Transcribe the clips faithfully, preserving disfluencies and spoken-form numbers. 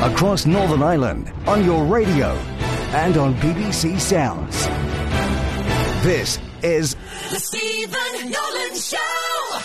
across Northern Ireland, on your radio and on B B C Sounds. This is The Stephen Nolan Show.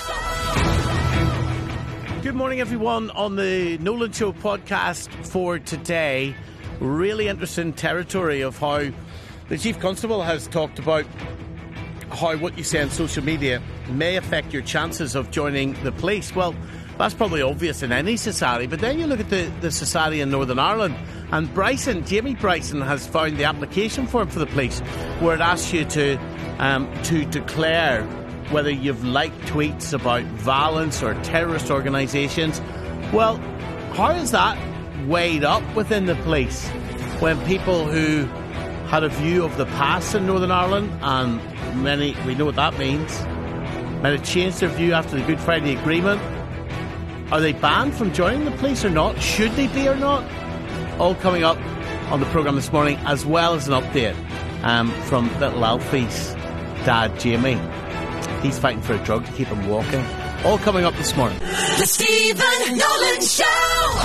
Good morning, everyone, on the Nolan Show podcast for today. Really interesting territory of how the Chief Constable has talked about how what you say on social media may affect your chances of joining the police. Well, that's probably obvious in any society, but then you look at the, the society in Northern Ireland, and Bryson, Jamie Bryson, has found the application form for the police where it asks you to um, to declare whether you've liked tweets about violence or terrorist organisations. Well, how is that weighed up within the police when people who had a view of the past in Northern Ireland, and many, we know what that means, might have changed their view after the Good Friday Agreement? Are they banned from joining the police or not? Should they be or not? All coming up on the programme this morning, as well as an update um, from little Alfie's dad, Jamie. He's fighting for a drug to keep him walking. All coming up this morning. The Stephen Nolan Show.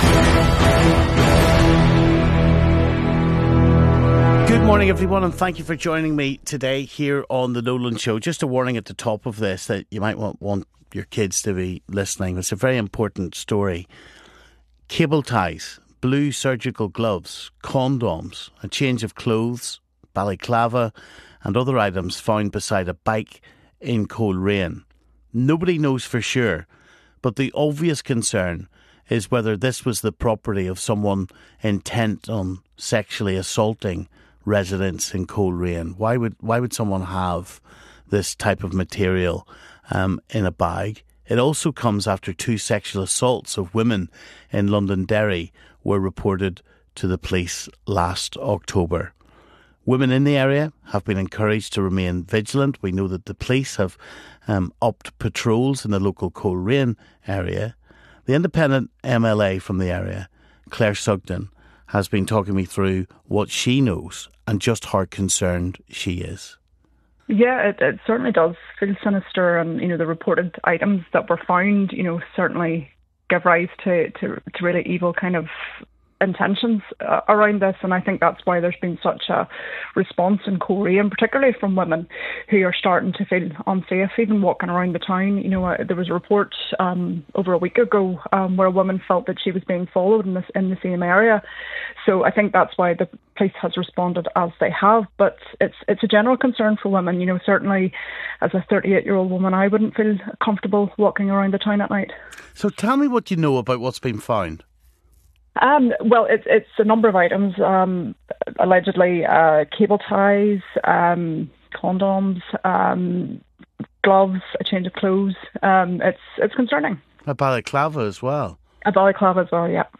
Good morning, everyone, and thank you for joining me today here on the Nolan Show. Just a warning at the top of this that you might want, want your kids to be listening. It's a very important story. Cable ties, blue surgical gloves, condoms, a change of clothes, balaclava and other items found beside a bike in Coleraine. Nobody knows for sure, but the obvious concern is whether this was the property of someone intent on sexually assaulting residents in Coleraine. Why would why would someone have this type of material um, in a bag? It also comes after two sexual assaults of women in Londonderry were reported to the police last October. Women in the area have been encouraged to remain vigilant. We know that the police have um, upped patrols in the local Coleraine area. The independent M L A from the area, Claire Sugden, has been talking me through what she knows and just how concerned she is. Yeah, it, it certainly does feel sinister, and you know the reported items that were found, you know, certainly give rise to to, to really evil kind of intentions uh, around this, and I think that's why there's been such a response in Coleraine, particularly from women who are starting to feel unsafe even walking around the town. You know, uh, there was a report um, over a week ago um, where a woman felt that she was being followed in this in the same area. So I think that's why the police has responded as they have. But it's it's a general concern for women. You know, certainly as a thirty-eight-year-old woman, I wouldn't feel comfortable walking around the town at night. So tell me what you know about what's been found. Um, well, it's it's a number of items. Um, allegedly, uh, cable ties, um, condoms, um, gloves, a change of clothes. Um, it's it's concerning. A balaclava as well. A balaclava as well, yeah.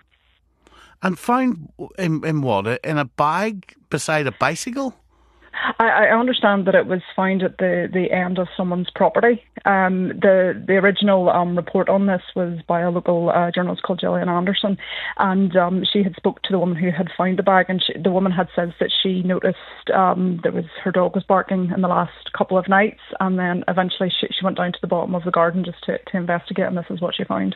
And found in in what? In a bag beside a bicycle? I, I understand that it was found at the, the end of someone's property. Um, the the original um, report on this was by a local uh, journalist called Gillian Anderson, and um, she had spoke to the woman who had found the bag, and she, the woman had said that she noticed um, there was her dog was barking in the last couple of nights, and then eventually she, she went down to the bottom of the garden just to, to investigate, and this is what she found.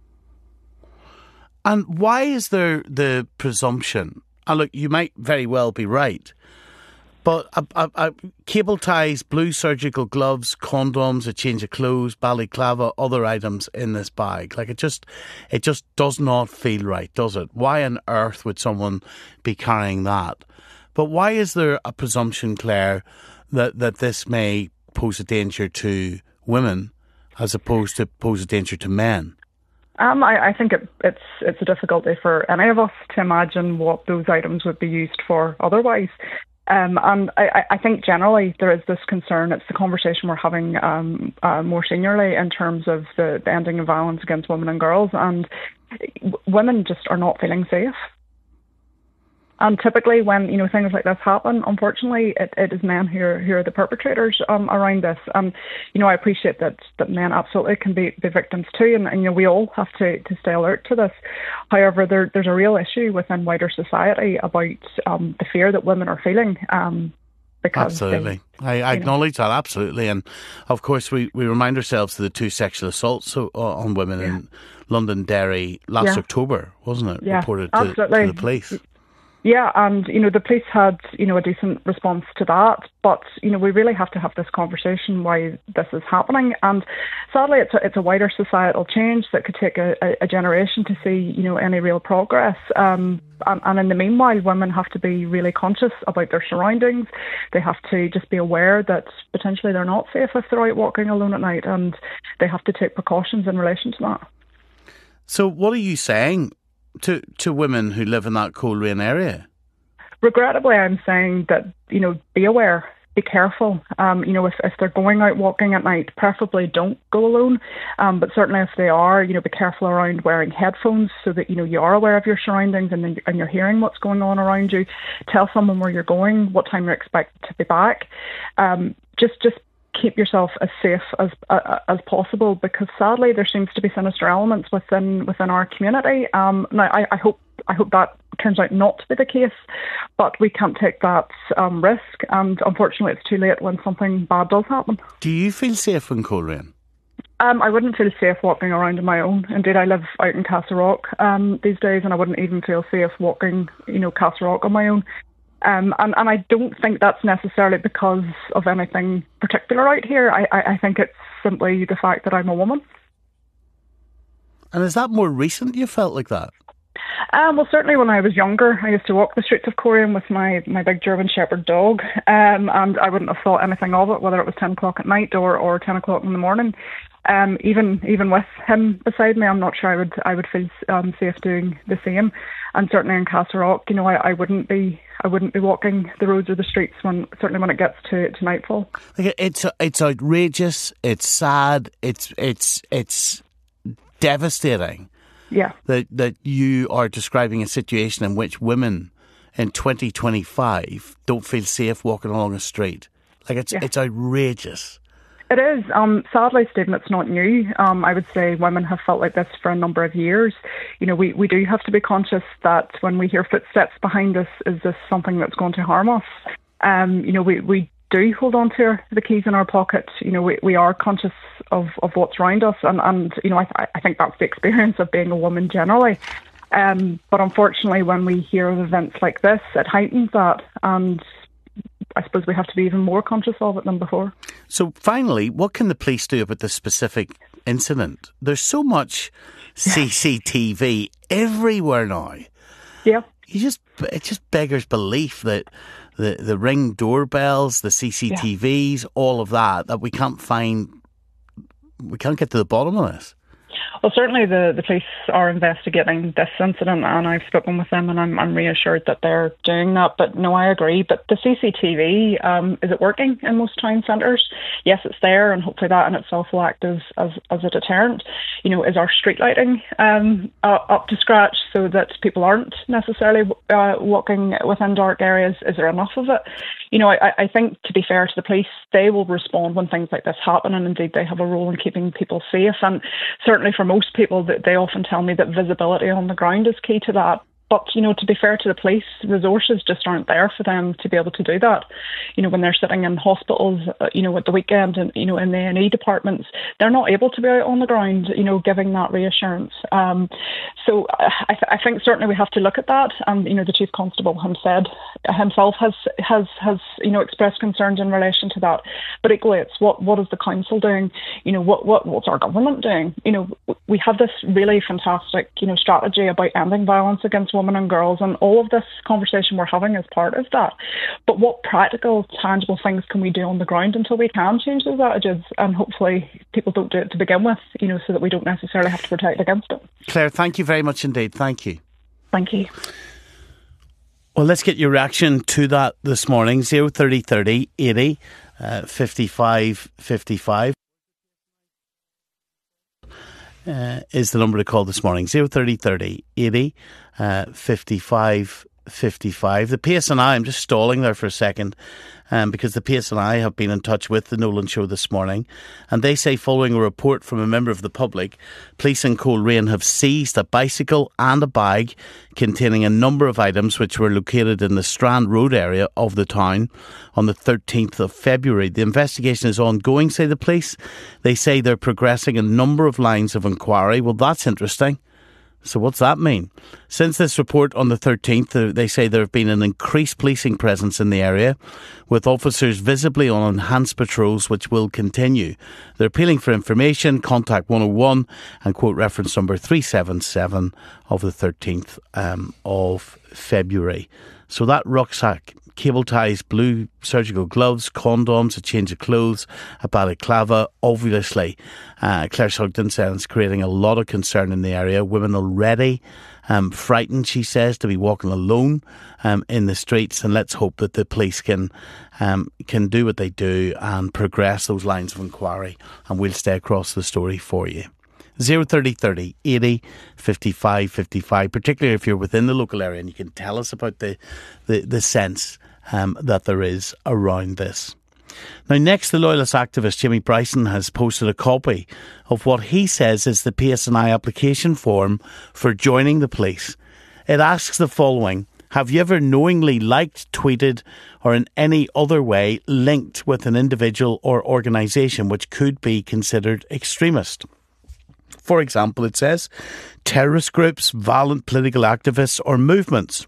And why is there the presumption, and look, you might very well be right, but a, a, a cable ties, blue surgical gloves, condoms, a change of clothes, balaclava, other items in this bag. Like it just, it just does not feel right, does it? Why on earth would someone be carrying that? But why is there a presumption, Claire, that, that this may pose a danger to women as opposed to pose a danger to men? Um, I, I think it, it's it's a difficulty for any of us to imagine what those items would be used for otherwise. Um, and I, I think generally there is this concern. It's the conversation we're having um, uh, more seniorly in terms of the, the ending of violence against women and girls. And w- women just are not feeling safe. And typically when, you know, things like this happen, unfortunately, it, it is men who are, who are the perpetrators um, around this. And, you know, I appreciate that, that men absolutely can be, be victims too. And, and, you know, we all have to, to stay alert to this. However, there, there's a real issue within wider society about um, the fear that women are feeling. Um, Because absolutely. They, I, I acknowledge know. that, absolutely. And of course, we, we remind ourselves of the two sexual assaults so, uh, on women yeah. in Londonderry last yeah. October, wasn't it? Yeah, reported to, absolutely. to the police. Yeah, and, you know, the police had, you know, a decent response to that. But, you know, we really have to have this conversation why this is happening. And sadly, it's a, it's a wider societal change that could take a, a generation to see, you know, any real progress. Um, and, and in the meanwhile, women have to be really conscious about their surroundings. They have to just be aware that potentially they're not safe if they're out walking alone at night. And they have to take precautions in relation to that. So what are you saying to to women who live in that Coleraine area? Regrettably, I'm saying that, you know, be aware, be careful. Um, you know, if, if they're going out walking at night, preferably don't go alone. Um, but certainly if they are, you know, be careful around wearing headphones so that, you know, you are aware of your surroundings and, then, and you're hearing what's going on around you. Tell someone where you're going, what time you're expected to be back. Um, just, just keep yourself as safe as uh, as possible, because sadly there seems to be sinister elements within within our community. Um, now I, I hope I hope that turns out not to be the case, but we can't take that um, risk, and unfortunately it's too late when something bad does happen. Do you feel safe in Coleraine? Um, I wouldn't feel safe walking around on my own. Indeed, I live out in Castleknock um, these days, and I wouldn't even feel safe walking, you know, Castleknock on my own. Um, and, and I don't think that's necessarily because of anything particular out here. I, I, I think it's simply the fact that I'm a woman. And is that more recent you felt like that? Um, well, certainly when I was younger, I used to walk the streets of Coleraine with my, my big German Shepherd dog, um, and I wouldn't have thought anything of it, whether it was ten o'clock at night or, or ten o'clock in the morning. Um, even even with him beside me, I'm not sure I would I would feel um, safe doing the same. And certainly in Castleknock, you know, I, I wouldn't be I wouldn't be walking the roads or the streets when certainly when it gets to, to nightfall. It's it's outrageous. It's sad. It's it's it's devastating. Yeah. That that you are describing a situation in which women in twenty twenty-five don't feel safe walking along a street. Like it's yeah. it's outrageous. It is. Um, sadly, Stephen, it's not new. Um, I would say women have felt like this for a number of years. You know, we, we do have to be conscious that when we hear footsteps behind us, is this something that's going to harm us? Um, you know, we, we do hold on to the keys in our pocket. You know, we, we are conscious of, of what's around us. And, and you know, I, I think that's the experience of being a woman generally. Um, but unfortunately, when we hear of events like this, it heightens that. And I suppose we have to be even more conscious of it than before. So finally, what can the police do about this specific incident? There's so much C C T V everywhere now. Yeah. You just it just beggars belief that the, the Ring doorbells, the C C T Vs, yeah. all of that, that we can't find, we can't get to the bottom of this. Well, certainly the, the police are investigating this incident, and I've spoken with them, and I'm, I'm reassured that they're doing that. But no, I agree. But the C C T V, um, is it working in most town centres? Yes, it's there, and hopefully that in itself will act as, as, as a deterrent. You know, is our street lighting um, uh, up to scratch so that people aren't necessarily uh, walking within dark areas? Is there enough of it? You know, I, I think, to be fair to the police, they will respond when things like this happen, and indeed they have a role in keeping people safe. And certainly for most people, that they often tell me that visibility on the ground is key to that. But, you know, to be fair to the police, resources just aren't there for them to be able to do that. You know, when they're sitting in hospitals, uh, you know, at the weekend and, you know, in the A and E departments, they're not able to be out on the ground, you know, giving that reassurance. Um, so I, th- I think certainly we have to look at that. And, you know, the Chief Constable him said, himself has, has, has, you know, expressed concerns in relation to that. But equally, it's what, what is the council doing? You know, what, what, what's our government doing? You know, we have this really fantastic, you know, strategy about ending violence against women and girls, and all of this conversation we're having is part of that. But what practical, tangible things can we do on the ground until we can change those attitudes? And hopefully people don't do it to begin with, you know, so that we don't necessarily have to protect against it. Claire, thank you very much indeed. Thank you. Thank you. Well, let's get your reaction to that this morning. zero thirty thirty eighty uh, fifty-five fifty-five uh, is the number to call this morning. zero thirty thirty eighty uh, fifty-five fifty-five. The P S N I, I'm just stalling there for a second. um, because the P S N I have been in touch with the Nolan Show this morning, and they say following a report from a member of the public, police in Coleraine have seized a bicycle and a bag containing a number of items which were located in the Strand Road area of the town on the thirteenth of February. The investigation is ongoing, say the police. They say they're progressing a number of lines of inquiry. Well, that's interesting. So what's that mean? Since this report on the thirteenth, they say there have been an increased policing presence in the area, with officers visibly on enhanced patrols, which will continue. They're appealing for information. Contact one oh one and quote reference number three seven seven of the thirteenth um, of February. So that rucksack, cable ties, blue surgical gloves, condoms, a change of clothes, a balaclava. Obviously, uh, Claire Sugden says it's creating a lot of concern in the area. Women already um, frightened, she says, to be walking alone um, in the streets. And let's hope that the police can um, can do what they do and progress those lines of inquiry. And we'll stay across the story for you. zero thirty thirty eighty fifty-five fifty-five, particularly if you're within the local area and you can tell us about the, the, the sense um, that there is around this. Now, next, the Loyalist activist Jimmy Bryson has posted a copy of what he says is the P S N I application form for joining the police. It asks the following: have you ever knowingly liked, tweeted, or in any other way linked with an individual or organisation which could be considered extremist? For example, it says terrorist groups, violent political activists or movements.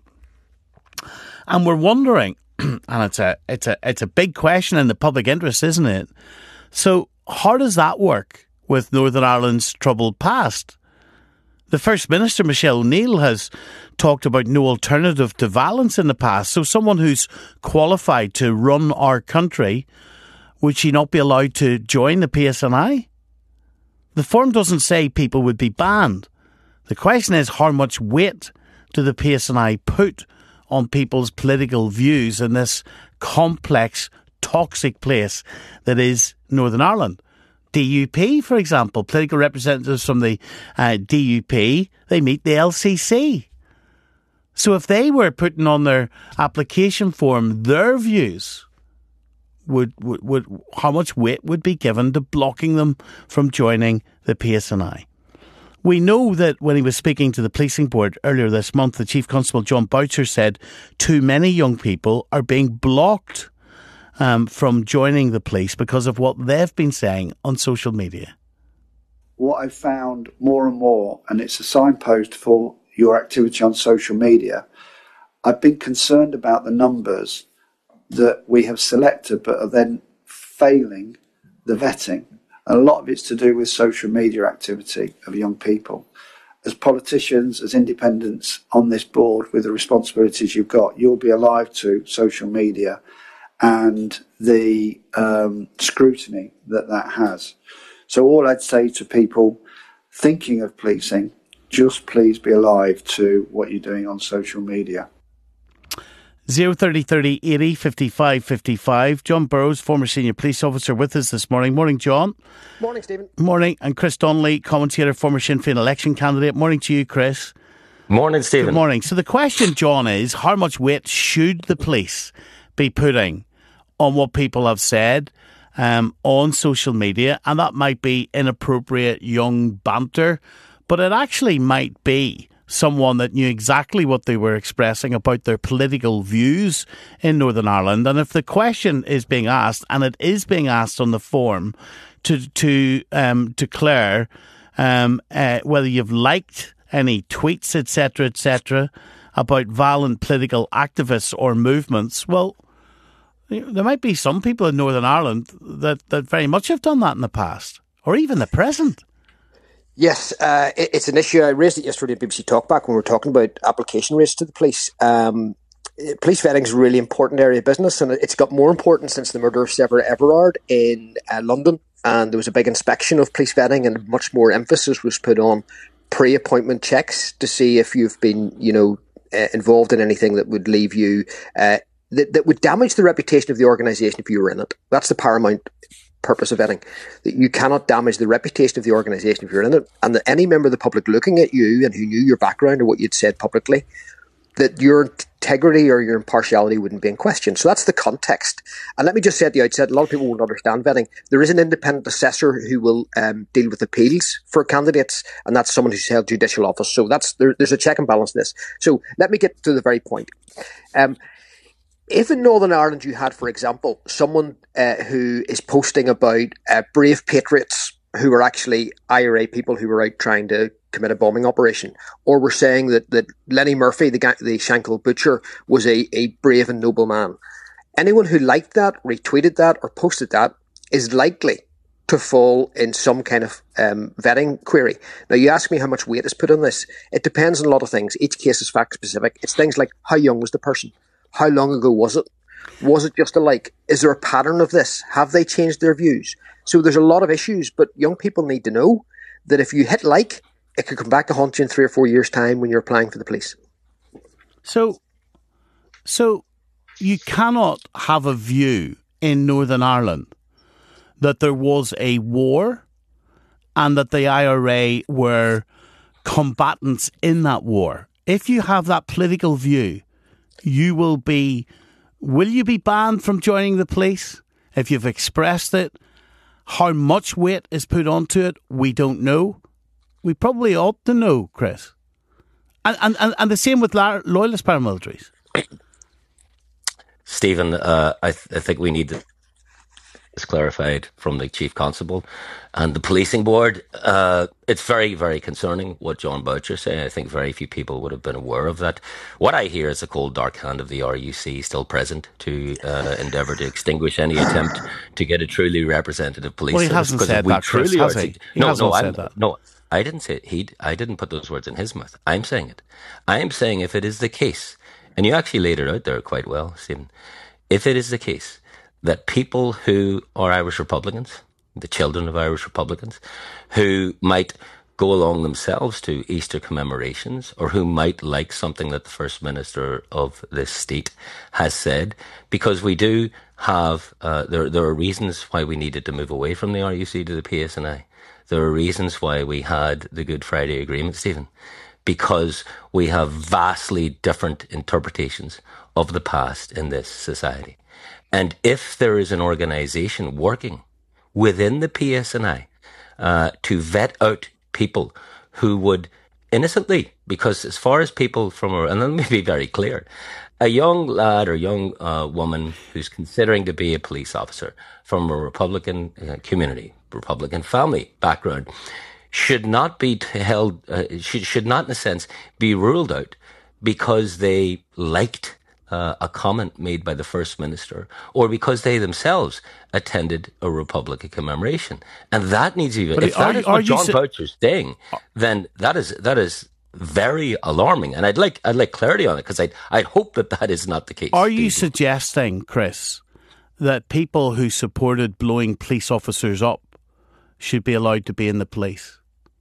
And we're wondering, and it's a it's a it's a big question in the public interest, isn't it? So how does that work with Northern Ireland's troubled past? The First Minister, Michelle O'Neill, has talked about no alternative to violence in the past. So someone who's qualified to run our country, would she not be allowed to join the P S N I? The form doesn't say people would be banned. The question is, how much weight do the P S N I put on people's political views in this complex, toxic place that is Northern Ireland? D U P, for example, political representatives from the uh, D U P, they meet the L C C. So if they were putting on their application form their views, Would, would would how much weight would be given to blocking them from joining the P S N I? We know that when he was speaking to the policing board earlier this month, the Chief Constable John Boucher said too many young people are being blocked um, from joining the police because of what they've been saying on social media. What I've found more and more, and it's a signpost for your activity on social media, I've been concerned about the numbers that we have selected but are then failing the vetting. And a lot of it's to do with social media activity of young people. As politicians, as independents on this board with the responsibilities you've got, you'll be alive to social media and the um, scrutiny that that has. So all I'd say to people thinking of policing, just please be alive to what you're doing on social media. zero thirty thirty eighty fifty-five fifty-five. John Burrows, former senior police officer, with us this morning. Morning, John. Morning, Stephen. Morning. And Chris Donnelly, commentator, former Sinn Féin election candidate. Morning to you, Chris. Morning, Stephen. Good morning. So the question, John, is how much weight should the police be putting on what people have said um, on social media? And that might be inappropriate young banter, but it actually might be someone that knew exactly what they were expressing about their political views in Northern Ireland. And if the question is being asked, and it is being asked on the form to to um, declare um, uh, whether you've liked any tweets, et cetera, et cetera, about violent political activists or movements, well, there might be some people in Northern Ireland that, that very much have done that in the past, or even the present. Yes, uh, it, it's an issue. I raised it yesterday at B B C Talkback when we were talking about application rates to the police. Um, police vetting is a really important area of business, and it's got more important since the murder of Sarah Everard in uh, London. And there was a big inspection of police vetting, and much more emphasis was put on pre-appointment checks to see if you've been, you know, uh, involved in anything that would leave you, uh, that, that would damage the reputation of the organisation if you were in it. That's the paramount purpose of vetting, that you cannot damage the reputation of the organisation if you're in it, and that any member of the public looking at you and who knew your background or what you'd said publicly, that you're integrity or your impartiality wouldn't be in question. So that's the context. And let me just say at the outset, a lot of people won't understand vetting. There is an independent assessor who will um, deal with appeals for candidates, and that's someone who's held judicial office. So that's there, there's a check and balance in this. So let me get to the very point. Um, if in Northern Ireland you had, for example, someone uh, who is posting about uh, brave patriots who were actually I R A people who were out trying to commit a bombing operation, or were saying that, that Lenny Murphy, the, the Shankill butcher, was a, a brave and noble man. Anyone who liked that, retweeted that, or posted that is likely to fall in some kind of um, vetting query. Now, you ask me how much weight is put on this. It depends on a lot of things. Each case is fact-specific. It's things like, how young was the person? How long ago was it? Was it just a like? Is there a pattern of this? Have they changed their views? So there's a lot of issues, but young people need to know that if you hit like, it could come back to haunt you in three or four years' time when you're applying for the police. So, so you cannot have a view in Northern Ireland that there was a war and that the I R A were combatants in that war. If you have that political view, you will be, will you be banned from joining the police? If you've expressed it, how much weight is put onto it, we don't know. We probably ought to know, Chris. And and, and, and the same with loyalist paramilitaries. Stephen, uh, I, th- I think we need this clarified from the Chief Constable and the Policing Board. Uh, it's very, very concerning what John Boucher said. I think very few people would have been aware of that. What I hear is the cold, dark hand of the R U C still present to uh, endeavour to extinguish any attempt to get a truly representative police well, he service. Hasn't said that, Chris, has he? He no, hasn't no, said I'm, that. No, I didn't say it. He, I didn't put those words in his mouth. I'm saying it. I'm saying if it is the case, and you actually laid it out there quite well, Stephen, if it is the case that people who are Irish Republicans, the children of Irish Republicans, who might go along themselves to Easter commemorations, or who might like something that the First Minister of this state has said, because we do have, uh, there, there are reasons why we needed to move away from the R U C to the P S N I. There are reasons why we had the Good Friday Agreement, Stephen, because we have vastly different interpretations of the past in this society. And if there is an organisation working within the P S N I uh, to vet out people who would innocently, because as far as people from, a, and let me be very clear, a young lad or young uh, woman who's considering to be a police officer from a Republican uh, community, Republican family background, should not be held, uh, should, should not in a sense be ruled out because they liked Uh, a comment made by the First Minister, or because they themselves attended a Republican commemoration. And that needs to be, if that is what John Boucher's saying, then that is, that is very alarming. And I'd like, I'd like clarity on it, because I, I hope that that is not the case. Are you suggesting, Chris, that people who supported blowing police officers up should be allowed to be in the police?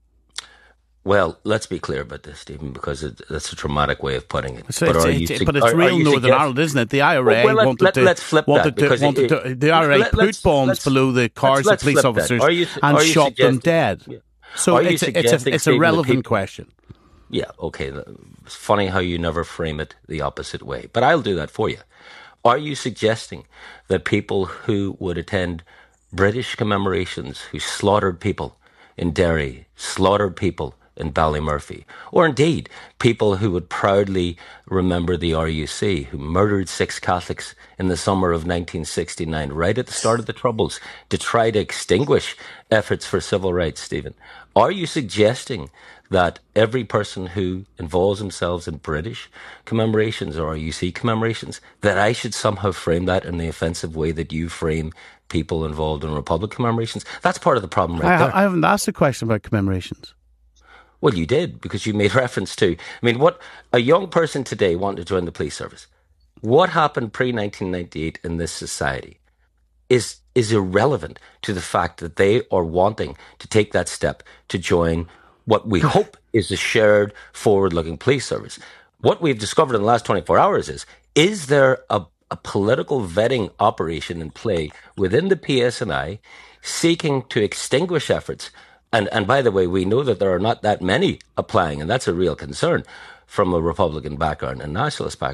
Well, let's be clear about this, Stephen, because it, that's a traumatic way of putting it. So but, it's, it's, su- but it's are, real are Northern suggest- Ireland, isn't it? The I R A well, well, let, let, wanted to... Let's flip wanted that. To, wanted it, to, the I R A let, put bombs below the cars of police officers you, and shot them dead. Yeah. So it's, it's, a, it's a relevant people, question. Yeah, okay. It's funny how you never frame it the opposite way. But I'll do that for you. Are you suggesting that people who would attend British commemorations, who slaughtered people in Derry, slaughtered people in Ballymurphy, or indeed people who would proudly remember the R U C, who murdered six Catholics in the summer of nineteen sixty-nine, right at the start of the Troubles, to try to extinguish efforts for civil rights, Stephen? Are you suggesting that every person who involves themselves in British commemorations or R U C commemorations, that I should somehow frame that in the offensive way that you frame people involved in Republic commemorations? That's part of the problem right I, there. I haven't asked a question about commemorations. Well, you did, because you made reference to, I mean, what a young person today wanted to join the police service. What happened pre nineteen ninety-eight in this society is is irrelevant to the fact that they are wanting to take that step to join what we hope is a shared, forward-looking police service. What we've discovered in the last twenty-four hours is, is there a, a political vetting operation in play within the P S N I seeking to extinguish efforts? And and by the way, we know that there are not that many applying, and that's a real concern from a Republican background and nationalist background.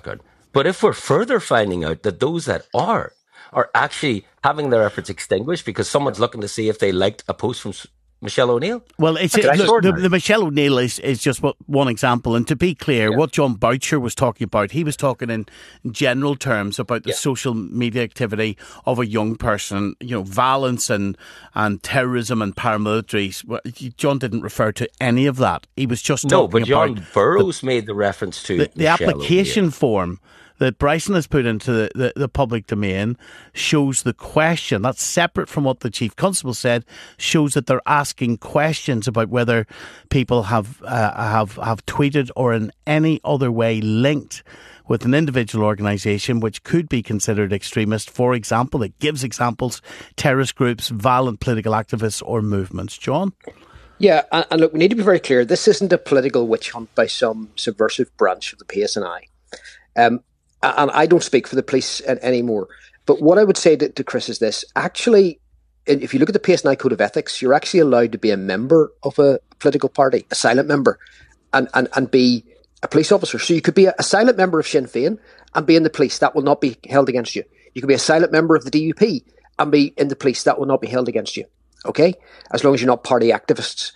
But if we're further finding out that those that are, are actually having their efforts extinguished because someone's looking to see if they liked a post from Michelle O'Neill. Well, it's it, look, the, the Michelle O'Neill is, is just what, one example. And to be clear, yeah. what John Boucher was talking about, he was talking in general terms about the yeah. social media activity of a young person, you know, violence and, and terrorism and paramilitaries. Well, John didn't refer to any of that. He was just no, talking but John about Burrows the, made the reference to the, the application O'Neill. form that Bryson has put into the, the, the public domain shows the question. That's separate from what the Chief Constable said, shows that they're asking questions about whether people have uh, have have tweeted or in any other way linked with an individual organisation which could be considered extremist. For example, it gives examples, terrorist groups, violent political activists or movements. John? Yeah, and, and look, we need to be very clear. This isn't a political witch hunt by some subversive branch of the P S N I. Um, And I don't speak for the police anymore. But what I would say to, to Chris is this. Actually, if you look at the P S N I Code of Ethics, you're actually allowed to be a member of a political party, a silent member, and, and, and be a police officer. So you could be a, a silent member of Sinn Féin and be in the police. That will not be held against you. You could be a silent member of the D U P and be in the police. That will not be held against you. Okay? As long as you're not party activists.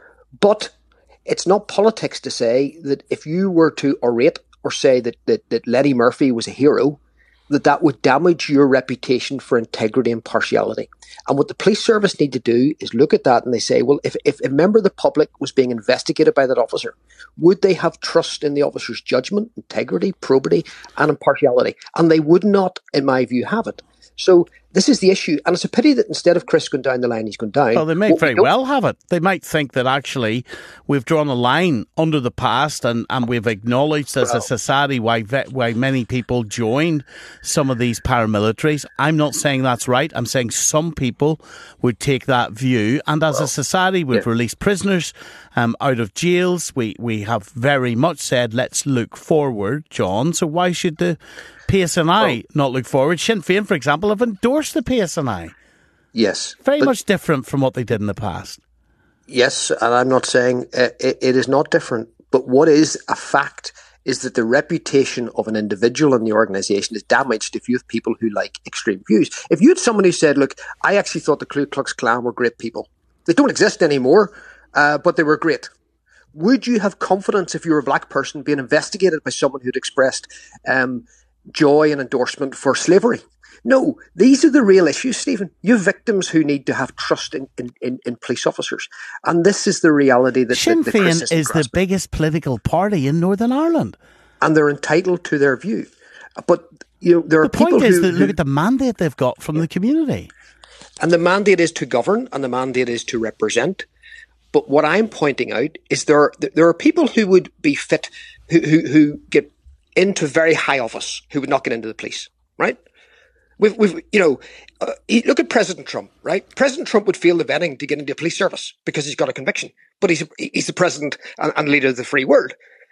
But it's not politics to say that if you were to orate or say that, that, that Letty Murphy was a hero, that that would damage your reputation for integrity and partiality. And what the police service need to do is look at that and they say, well, if, if a member of the public was being investigated by that officer, would they have trust in the officer's judgment, integrity, probity, and impartiality? And they would not, in my view, have it. So this is the issue. And it's a pity that instead of Chris going down the line, he's going down. Well, they may very we well have it. They might think that actually we've drawn a line under the past and, and we've acknowledged as well, a society why why many people joined some of these paramilitaries. I'm not saying that's right. I'm saying some people would take that view. And as well, a society, we've yeah. released prisoners um, out of jails. We, we have very much said, let's look forward, John. So why should the P S N I well, not look forward? Sinn Féin, for example, have endorsed the P S N I. Yes. Very much different from what they did in the past. Yes, and I'm not saying uh, it, it is not different. But what is a fact is that the reputation of an individual in the organisation is damaged if you have people who like extreme views. If you had someone who said, look, I actually thought the Ku Klux Klan were great people. They don't exist anymore, uh, but they were great. Would you have confidence if you were a black person being investigated by someone who'd expressed um, joy and endorsement for slavery? No, these are the real issues, Stephen. You have victims who need to have trust in, in, in, in police officers. And this is the reality that Sinn that, that Féin is the biggest political party in Northern Ireland. And they're entitled to their view. But you know, there are the people point is who, that who, look at the mandate they've got from the community. And the mandate is to govern and the mandate is to represent. But what I'm pointing out is there there are people who would be fit, who, who, who get into very high office, who would not get into the police, right? We've, we've, you know, uh, look at President Trump, right? President Trump would feel the vetting to get into the police service because he's got a conviction, but he's he's the president and, and leader of the free world.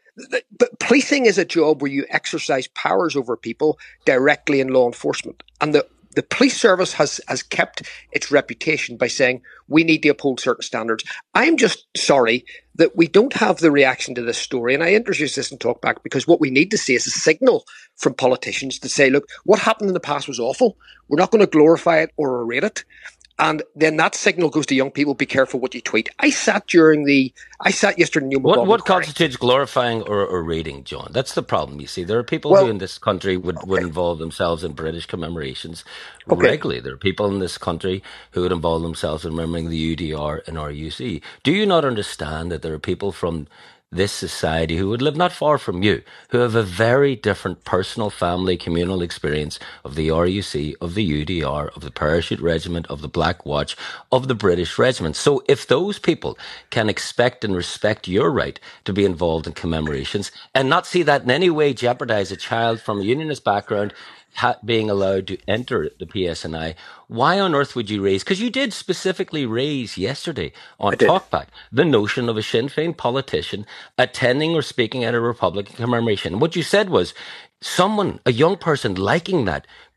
But policing is a job where you exercise powers over people directly in law enforcement, and the the police service has has kept its reputation by saying we need to uphold certain standards. I'm just sorry that we don't have the reaction to this story. And I introduced this in Talkback because what we need to see is a signal from politicians to say, look, what happened in the past was awful. We're not going to glorify it or erase it. And then that signal goes to young people, be careful what you tweet. I sat during the, I sat yesterday in New What, what constitutes glorifying or, or rating, John? That's the problem, you see. There are people well, who in this country would, okay. would involve themselves in British commemorations okay. regularly. There are people in this country who would involve themselves in remembering the U D R and R U C. Do you not understand that there are people from this society who would live not far from you, who have a very different personal, family, communal experience of the R U C, of the U D R, of the Parachute Regiment, of the Black Watch, of the British Regiment. So if those people can expect and respect your right to be involved in commemorations and not see that in any way jeopardize a child from a unionist background Ha- being allowed to enter the P S N I, why on earth would you raise, because you did specifically raise yesterday on Talkback, the notion of a Sinn Féin politician attending or speaking at a Republican commemoration. And what you said was someone, a young person liking that,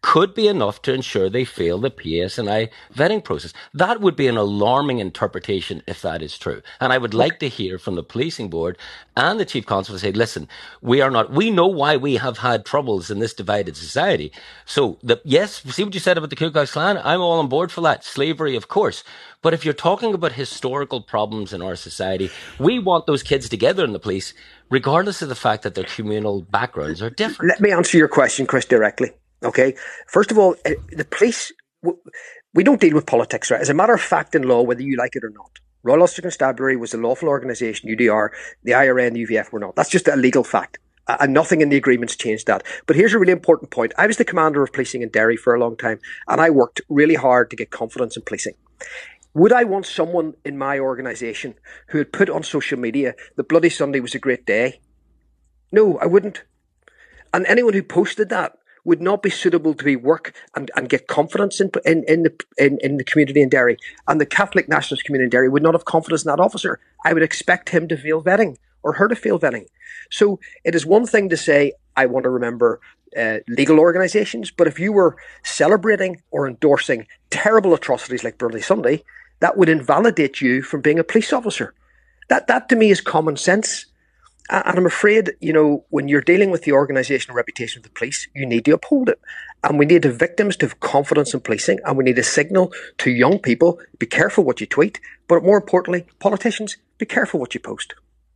could be enough to ensure they fail the P S N I vetting process. That would be an alarming interpretation if that is true. And I would like to hear from the policing board and the chief constable say, listen, we are not, we know why we have had troubles in this divided society. So, the, yes, see what you said about the Ku Klux Klan? I'm all on board for that. Slavery, of course. But if you're talking about historical problems in our society, we want those kids together in the police, regardless of the fact that their communal backgrounds are different. Let me answer your question, Chris, directly. Okay. First of all, the police, we don't deal with politics, right? As a matter of fact in law, whether you like it or not, Royal Ulster Constabulary was a lawful organisation, U D R, the I R A and the U V F were not. That's just a legal fact. And nothing in the agreements changed that. But here's a really important point. I was the commander of policing in Derry for a long time, and I worked really hard to get confidence in policing. Would I want someone in my organisation who had put on social media that Bloody Sunday was a great day? No, I wouldn't. And anyone who posted that would not be suitable to be work and, and get confidence in, in, in, the, in, in the community in Derry. And the Catholic Nationalist community in Derry would not have confidence in that officer. I would expect him to fail vetting or her to fail vetting. So it is one thing to say, I want to remember uh, legal organisations, but if you were celebrating or endorsing terrible atrocities like Bloody Sunday, that would invalidate you from being a police officer. That, that to me is common sense. And I'm afraid, you know, when you're dealing with the organisational reputation of the police, you need to uphold it. And we need the victims to have confidence in policing, and we need a signal to young people, be careful what you tweet, but more importantly, politicians, be careful what you post.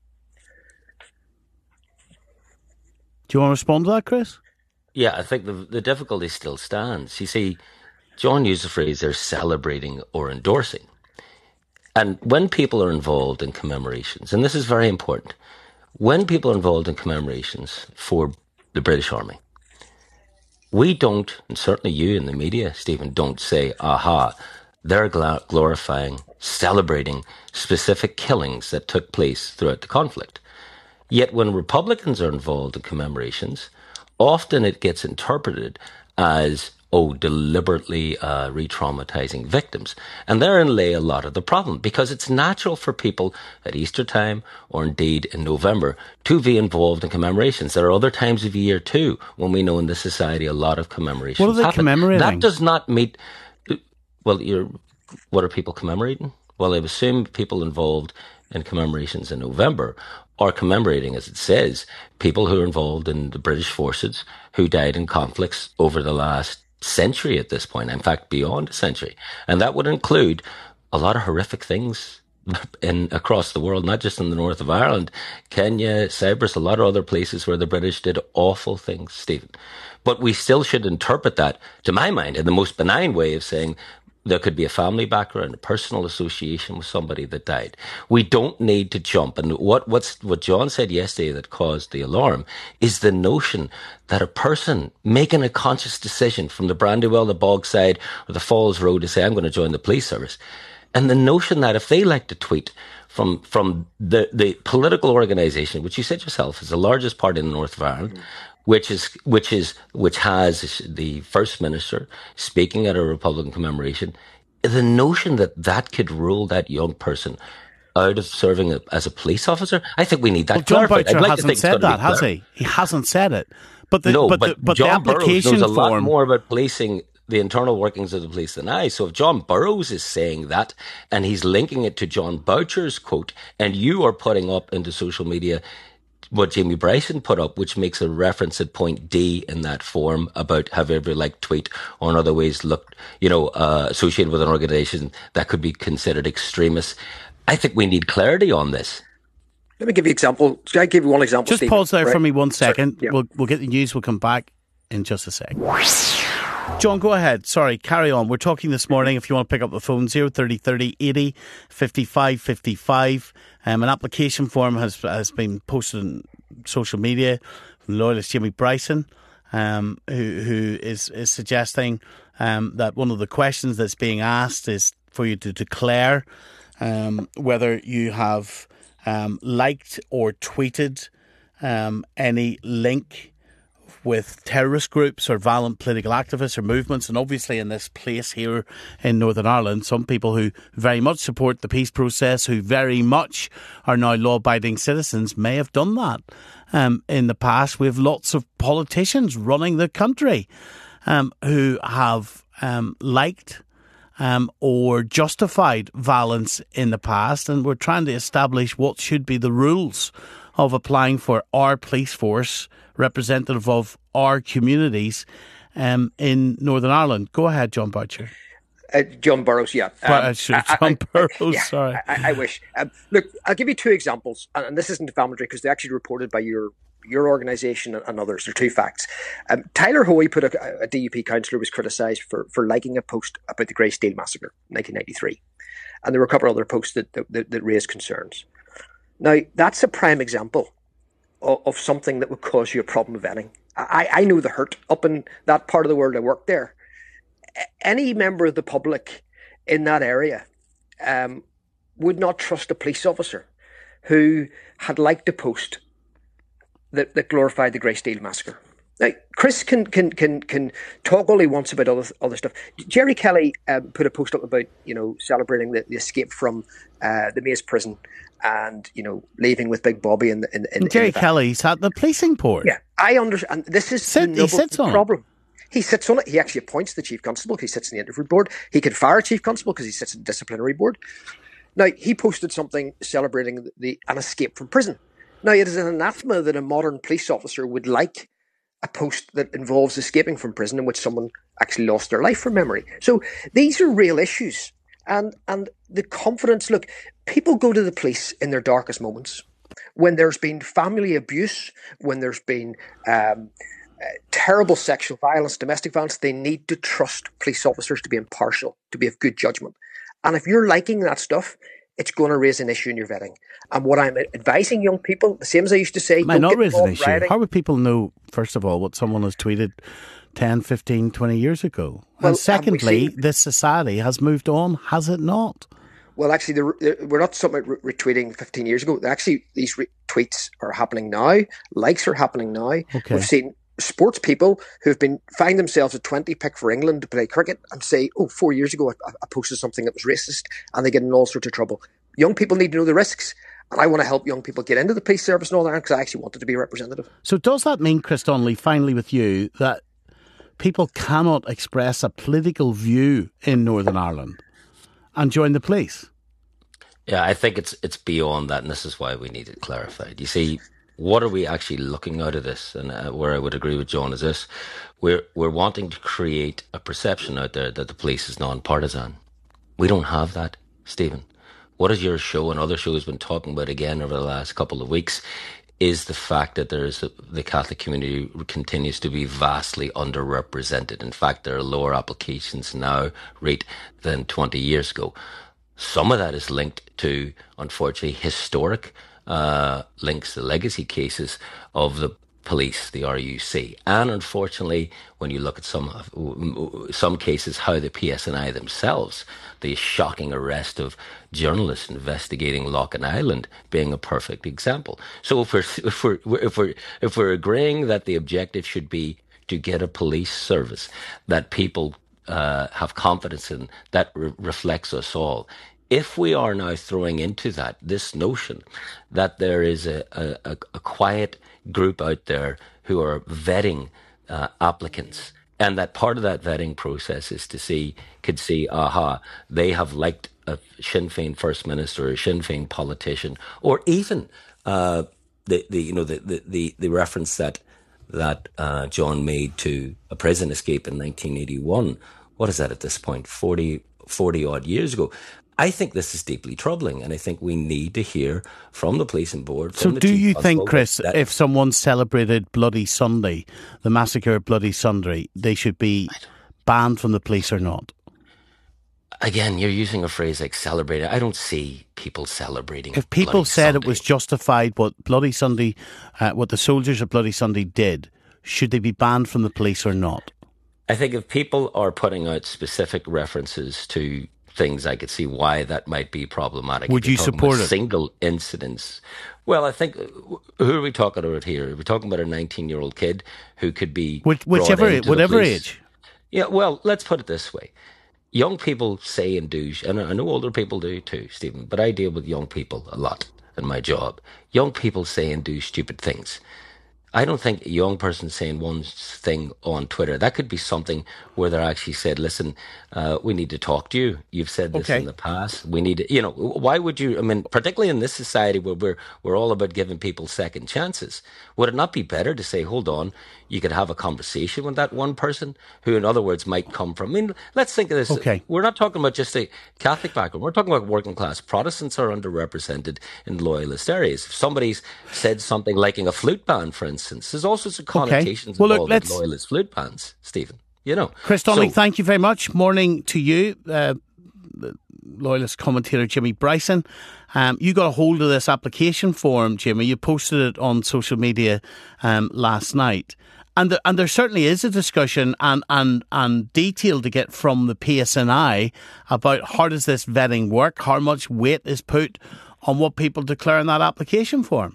Do you want to respond to that, Chris? Yeah, I think the, the difficulty still stands. You see, John used the phrase they're celebrating or endorsing. And when people are involved in commemorations, and this is very important, when people are involved in commemorations for the British Army, we don't, and certainly you in the media, Stephen, don't say, aha, they're glorifying, celebrating specific killings that took place throughout the conflict. Yet when Republicans are involved in commemorations, often it gets interpreted as, oh, deliberately uh, re-traumatizing victims. And therein lay a lot of the problem, because it's natural for people at Easter time, or indeed in November, to be involved in commemorations. There are other times of year too, when we know in this society a lot of commemorations What are they happen. commemorating? That does not meet, well, you're, what are people commemorating? Well, I assume people involved in commemorations in November are commemorating, as it says, people who are involved in the British forces who died in conflicts over the last century at this point, in fact, beyond a century. And that would include a lot of horrific things in across the world, not just in the north of Ireland, Kenya, Cyprus, a lot of other places where the British did awful things, Stephen. But we still should interpret that, to my mind, in the most benign way of saying there could be a family background, a personal association with somebody that died. We don't need to jump. And what what's what John said yesterday that caused the alarm is the notion that a person making a conscious decision from the Brandywell, the Bogside, or the Falls Road to say, I'm going to join the police service. And the notion that if they like to tweet from from the, the political organisation, which you said yourself is the largest party in the north of Ireland, mm. which is which is which has the First Minister speaking at a Republican commemoration, the notion that that could rule that young person out of serving a, as a police officer, I think we need that well, John clarified. Boucher I'd like hasn't to think said that, has clear. he? He hasn't said it. But the, no, but, but, the, but John the application Burrows knows a form, lot more about policing the internal workings of the police than I. So if John Burrows is saying that and he's linking it to John Boucher's quote, and you are putting up into social media what Jamie Bryson put up, which makes a reference at point D in that form about have you ever liked tweet or in other ways looked, you know, uh, associated with an organisation that could be considered extremist. I think we need clarity on this. Let me give you an example. Can I give you one example, Just Stephen? pause there right? for me one second. Yeah. We'll, we'll get the news. We'll come back in just a sec. John, go ahead. Sorry, carry on. We're talking this morning. If you want to pick up the phone, zero thirty thirty eighty fifty-five fifty-five. Um, an application form has has been posted on social media from loyalist Jamie Bryson, um, who who is is suggesting um, that one of the questions that's being asked is for you to declare um, whether you have um, liked or tweeted um, any link with terrorist groups or violent political activists or movements. And obviously in this place here in Northern Ireland, some people who very much support the peace process, who very much are now law-abiding citizens, may have done that um, in the past. We have lots of politicians running the country. um, who have um, liked um, or justified violence in the past, and we're trying to establish what should be the rules of applying for our police force representative of our communities um, in Northern Ireland. Go ahead, John Boucher. Uh, John Burrows, yeah. Um, uh, John I, I, Burrows, yeah, sorry. I, I wish. Um, look, I'll give you two examples, and, and this isn't defamatory because they're actually reported by your your organisation and, and others. They're two facts. Um, Tyler Hoey, put a, a D U P councillor, was criticised for, for liking a post about the Grey Steel Massacre, nineteen ninety-three. And there were a couple of other posts that, that, that raised concerns. Now, that's a prime example of, of something that would cause you a problem of vetting. I, I know the hurt up in that part of the world. I worked there. Any member of the public in that area um, would not trust a police officer who had liked a post that, that glorified the Grey Steel Massacre. Now, Chris can can can can talk all he wants about other other stuff. Jerry Kelly um, put a post up about you know celebrating the, the escape from uh, the Maze prison and you know leaving with Big Bobby in the in, in, Jerry in the Kelly's at the policing board. Yeah, I understand. This is Sit, the he sits on problem. It. He sits on it. He actually appoints the chief constable. He sits in the interview board. He can fire a chief constable because he sits in the disciplinary board. Now, he posted something celebrating the an escape from prison. Now, it is an anathema that a modern police officer would like a post that involves escaping from prison in which someone actually lost their life from memory. So these are real issues. And and the confidence, look, people go to the police in their darkest moments. When there's been family abuse, when there's been um, uh, terrible sexual violence, domestic violence, they need to trust police officers to be impartial, to be of good judgment. And if you're liking that stuff, it's going to raise an issue in your vetting. And what I'm advising young people, the same as I used to say, it might not raise an issue. Rioting. How would people know, first of all, what someone has tweeted ten, fifteen, twenty years ago? Well, and secondly, seen, this society has moved on, has it not? Well, actually, the, the, we're not talking about retweeting fifteen years ago. Actually, these retweets are happening now. Likes are happening now. Okay. We've seen sports people who've been find themselves a twenty pick for England to play cricket and say, oh, four years ago I, I posted something that was racist, and they get in all sorts of trouble. Young people need to know the risks, and I want to help young people get into the police service and all that because I actually wanted to be a representative. So does that mean, Chris Donnelly, finally with you, that people cannot express a political view in Northern Ireland and join the police? Yeah, I think it's it's beyond that, and this is why we need it clarified. You see, what are we actually looking out of this? And uh, where I would agree with John is this: we're we're wanting to create a perception out there that the police is non-partisan. We don't have that, Stephen. What has your show and other shows been talking about again over the last couple of weeks is the fact that there is a, the Catholic community continues to be vastly underrepresented. In fact, there are lower applications now rate than twenty years ago. Some of that is linked to, unfortunately, historic uh, links, the legacy cases of the police, the R U C. And unfortunately, when you look at some some cases, how the P S N I themselves, the shocking arrest of journalists investigating Loughlin Island being a perfect example. So if we're if we're if we're if we're agreeing that the objective should be to get a police service that people uh, have confidence in, that re- reflects us all. If we are now throwing into that this notion that there is a, a, a quiet group out there who are vetting uh, applicants, and that part of that vetting process is to see, could see, aha, they have liked a Sinn Féin First Minister or a Sinn Féin politician, or even uh, the, the you know the, the, the, the reference that that uh, John made to a prison escape in nineteen eighty-one. What is that at this point? forty, forty odd years ago. I think this is deeply troubling, and I think we need to hear from the policing board. So do you think, Chris, that if someone celebrated Bloody Sunday, the massacre of Bloody Sunday, they should be banned from the police or not? Again, you're using a phrase like celebrating. I don't see people celebrating. If people Bloody said Sunday. It was justified what Bloody Sunday, uh, what the soldiers of Bloody Sunday did, should they be banned from the police or not? I think if people are putting out specific references to things, I could see why that might be problematic. Would you support it? Single incidents. Well, I think, who are we talking about here? Are we talking about a nineteen-year-old kid who could be Which, whichever age, whatever age? Yeah, well, let's put it this way. Young people say and do, and I know older people do too, Stephen, but I deal with young people a lot in my job. Young people say and do stupid things. I don't think a young person saying one thing on Twitter, that could be something where they're actually said, listen, uh, we need to talk to you. You've said this Okay. in the past. We need to, you know, why would you, I mean, particularly in this society where we're, we're all about giving people second chances, would it not be better to say, hold on, you could have a conversation with that one person who, in other words, might come from, I mean, let's think of this. Okay. We're not talking about just a Catholic background. We're talking about working class. Protestants are underrepresented in loyalist areas. If somebody's said something liking a flute band, for instance, there's all sorts of connotations okay. well, involved look, with loyalist flute bands, Stephen. You know. Chris Donnelly, so, thank you very much. Morning to you, uh, the loyalist commentator Jimmy Bryson. Um, you got a hold of this application form, Jimmy. You posted it on social media um, last night. And, the, and there certainly is a discussion and, and, and detail to get from the P S N I about how does this vetting work, how much weight is put on what people declare in that application form.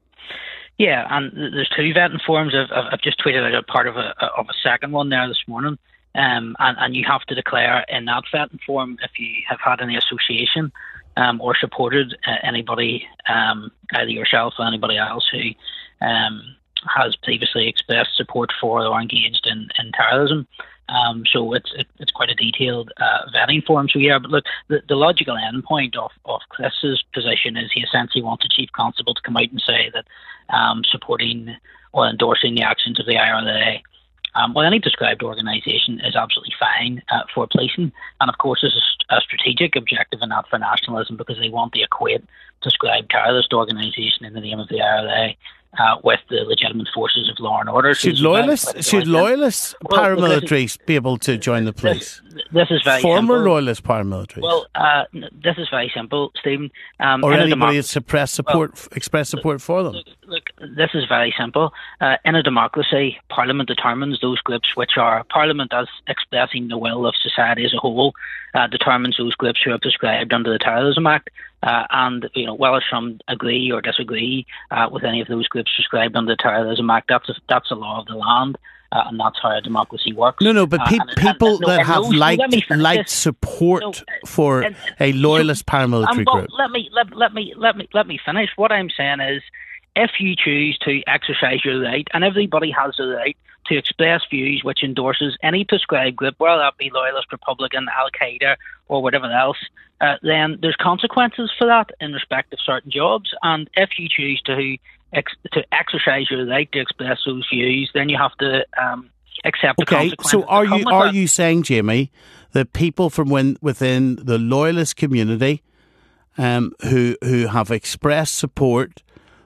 Yeah, and there's two vetting forms. I've, I've just tweeted out a part of a of a second one there this morning, um, and, and you have to declare in that vetting form if you have had any association um, or supported uh, anybody, um, either yourself or anybody else who um, has previously expressed support for or engaged in, in terrorism. Um, so it's it, it's quite a detailed uh, vetting form. So yeah, but look, the, the logical end point of, of Chris's position is he essentially wants the Chief Constable to come out and say that um, supporting or endorsing the actions of the I R L A um, or any described organisation is absolutely fine uh, for policing. And of course, there's a, a strategic objective in that for nationalism because they want to equate described terrorist organisation in the name of the I R L A Uh, with the legitimate forces of law and order. Should so loyalists, should loyalists well, paramilitaries well, be able to join the police? This, this is very Former simple. loyalist paramilitaries. Well, uh, this is very simple, Stephen. Um, or anybody that suppress support, well, express support for them. Look, look, this is very simple. Uh, in a democracy, Parliament determines those groups which are Parliament as expressing the will of society as a whole. Uh, determines those groups who are prescribed under the Terrorism Act, uh, and you know whether some agree or disagree uh, with any of those groups prescribed under the Terrorism Act. That's a, that's a law of the land, uh, and that's how a democracy works. No, no, but pe- uh, and, people and, and, that no, have no, liked liked this. support no, for and, a loyalist so, paramilitary um, well, group. Let me let, let me let me let me finish. What I'm saying is, if you choose to exercise your right, and everybody has the right to express views which endorses any prescribed group, whether that be Loyalist, Republican, Al-Qaeda, or whatever else, uh, then there's consequences for that in respect of certain jobs. And if you choose to ex- to exercise your right to express those views, then you have to um, accept the okay, consequences. Okay, so are you are that. you saying, Jamie, that people from when, within the Loyalist community um, who who have expressed support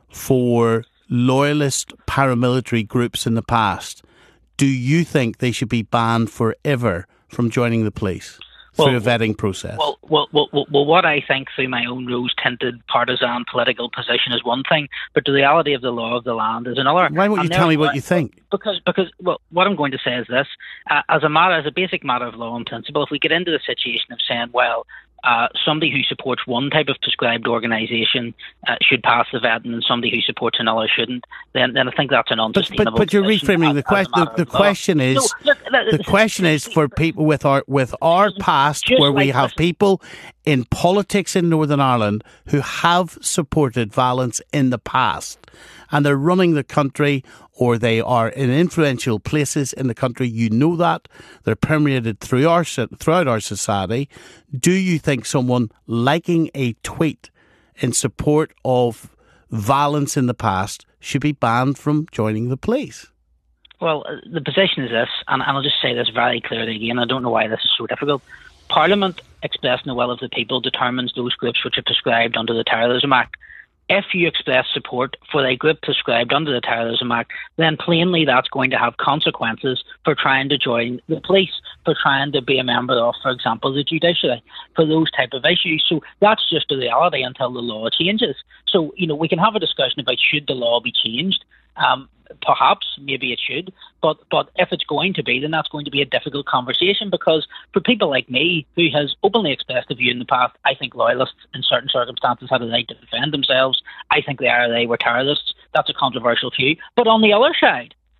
for loyalist paramilitary groups in the past, do you think they should be banned forever from joining the police through well, a vetting process? Well, well, well, well, well, what I think through my own rose-tinted partisan political position is one thing, but the reality of the law of the land is another. Why won't you tell me what you think? Because, because, well, what I'm going to say is this: uh, as a matter, as a basic matter of law and principle, if we get into the situation of saying, well, Uh, somebody who supports one type of prescribed organisation uh, should pass the vetting, and somebody who supports another shouldn't, then then I think that's an unsustainable. But, but, but you're reframing as, the question. The, the question is, no, look, look, the question is for people with our with our past, where we like have this. people in politics in Northern Ireland who have supported violence in the past, and they're running the country, or they are in influential places in the country. You know that. They're permeated through our, throughout our society. Do you think someone liking a tweet in support of violence in the past should be banned from joining the police? Well, the position is this, and I'll just say this very clearly again. I don't know why this is so difficult. Parliament, expressing the will of the people, determines those groups which are prescribed under the Terrorism Act. If you express support for a group prescribed under the Terrorism Act, then plainly that's going to have consequences for trying to join the police, for trying to be a member of, for example, the judiciary, for those type of issues. So that's just the reality until the law changes. So, you know, we can have a discussion about should the law be changed. Um, perhaps, maybe it should, but but if it's going to be, then that's going to be a difficult conversation, because for people like me, who has openly expressed a view in the past, I think loyalists in certain circumstances had a right to defend themselves. I think the I R L A were terrorists. That's a controversial view. But on the other side,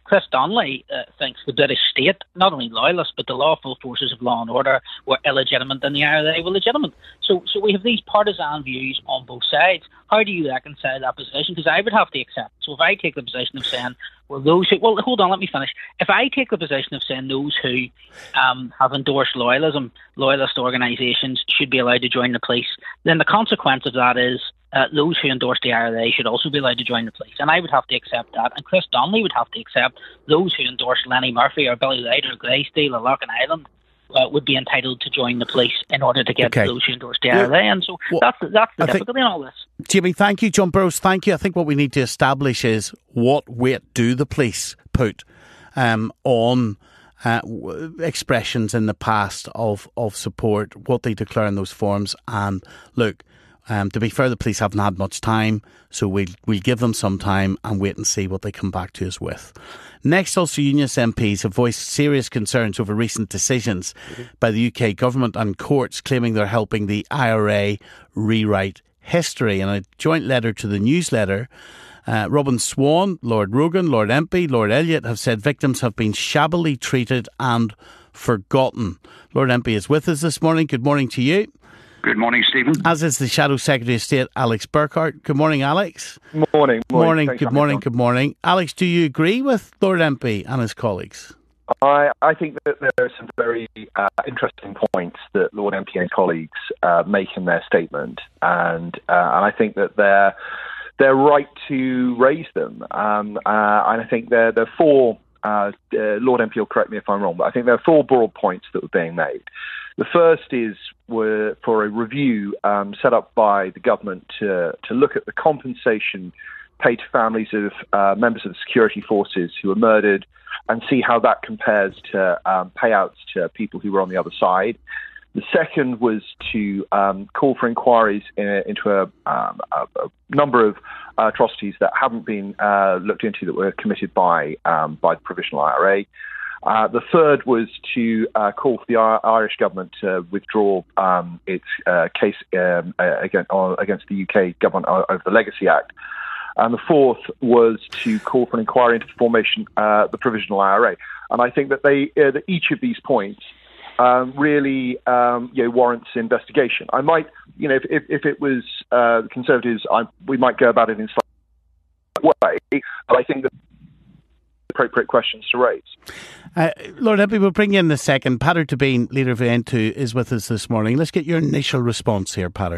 Chris Donnelly uh, thinks the British state, not only loyalists, but the lawful forces of law and order were illegitimate and the I R A were legitimate. So so we have these partisan views on both sides. How do you reconcile that position? Because I would have to accept. So if I take the position of saying, well, those who, well, hold on, let me finish. If I take the position of saying those who um, have endorsed loyalism, loyalist organisations should be allowed to join the police, then the consequence of that is Uh, those who endorse the I R A should also be allowed to join the police. And I would have to accept that. And Chris Donnelly would have to accept those who endorse Lenny Murphy or Billy Light or Greysteel or Loughlin Island uh, would be entitled to join the police in order to get okay. those who endorse the I R A. Well, and so well, that's, that's the I difficulty think, in all this. Jimmy, thank you. John Burrows, thank you. I think what we need to establish is what weight do the police put um, on Uh, expressions in the past of, of support, what they declare in those forums. And look, um, to be fair, the police haven't had much time, so we'll, we'll give them some time and wait and see what they come back to us with. Next, Ulster Unionist M Ps have voiced serious concerns over recent decisions mm-hmm. by the U K government and courts claiming they're helping the I R A rewrite history. In a joint letter to the newsletter, Uh, Robin Swan, Lord Rogan, Lord Empey, Lord Elliott have said victims have been shabbily treated and forgotten. Lord Empey is with us this morning. Good morning to you. Good morning, Stephen. As is the Shadow Secretary of State, Alex Burkhart. Good morning, Alex. Morning. Morning. morning good morning. Good morning. Alex, do you agree with Lord Empey and his colleagues? I, I think that there are some very uh, interesting points that Lord Empey and colleagues uh, make in their statement, and uh, and I think that they're they're right to raise them. Um, uh, and I think there, there are four, uh, uh, Lord Empey will correct me if I'm wrong, but I think there are four broad points that were being made. The first is were for a review um, set up by the government to, to look at the compensation paid to families of uh, members of the security forces who were murdered and see how that compares to um, payouts to people who were on the other side. The second was to um, call for inquiries in, into a, um, a, a number of uh, atrocities that haven't been uh, looked into that were committed by um, by the Provisional I R A. Uh, the third was to uh, call for the Irish government to withdraw um, its uh, case um, against, against the U K government over the Legacy Act. And the fourth was to call for an inquiry into the formation of uh, the Provisional I R A. And I think that they uh, that each of these points Um, really, um, you know, warrants investigation. I might, you know, if if, if it was uh, Conservatives, I, we might go about it in slightly way. But I think that appropriate questions to raise. Uh, Lord Empey, we'll bring you in a second. Peadar Tabine, leader of N two, is with us this morning. Let's get your initial response here, Peadar.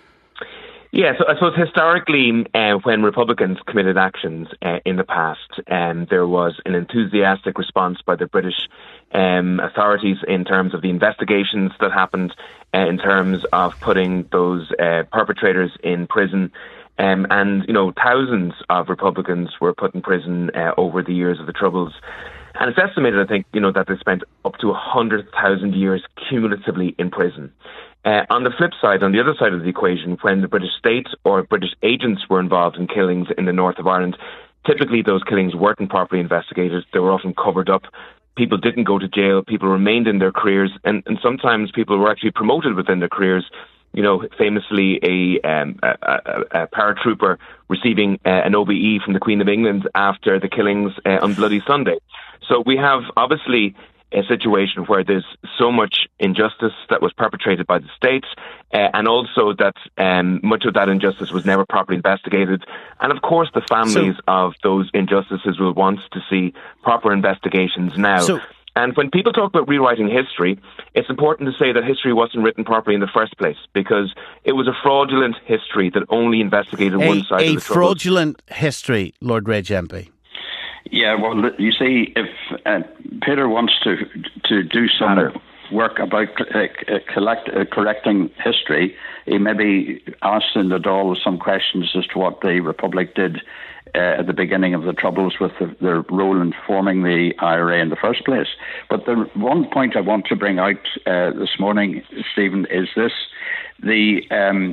Yeah, so I suppose historically, uh, when Republicans committed actions uh, in the past, um, there was an enthusiastic response by the British um, authorities in terms of the investigations that happened, uh, in terms of putting those uh, perpetrators in prison. Um, and, you know, thousands of Republicans were put in prison uh, over the years of the Troubles. And it's estimated, I think, you know, that they spent up to one hundred thousand years cumulatively in prison. Uh, on the flip side, on the other side of the equation, when the British state or British agents were involved in killings in the north of Ireland, typically those killings weren't properly investigated. They were often covered up. People didn't go to jail. People remained in their careers. And, and sometimes people were actually promoted within their careers. You know, famously a, um, a, a, a paratrooper receiving uh, an O B E from the Queen of England after the killings uh, on Bloody Sunday. So we have obviously a situation where there's so much injustice that was perpetrated by the state, uh, and also that um, much of that injustice was never properly investigated. And of course, the families so, of those injustices will want to see proper investigations now. So, and when people talk about rewriting history, it's important to say that history wasn't written properly in the first place, because it was a fraudulent history that only investigated a, one side a of the troubles. A fraudulent history, Lord Reg Empey. Yeah, well, you see, if uh, Peter wants to to do some work about uh, collect, uh, correcting history, he maybe asked in the Dáil some questions as to what the Republic did uh, at the beginning of the Troubles with the, their role in forming the I R A in the first place. But the one point I want to bring out uh, this morning, Stephen, is this, the um,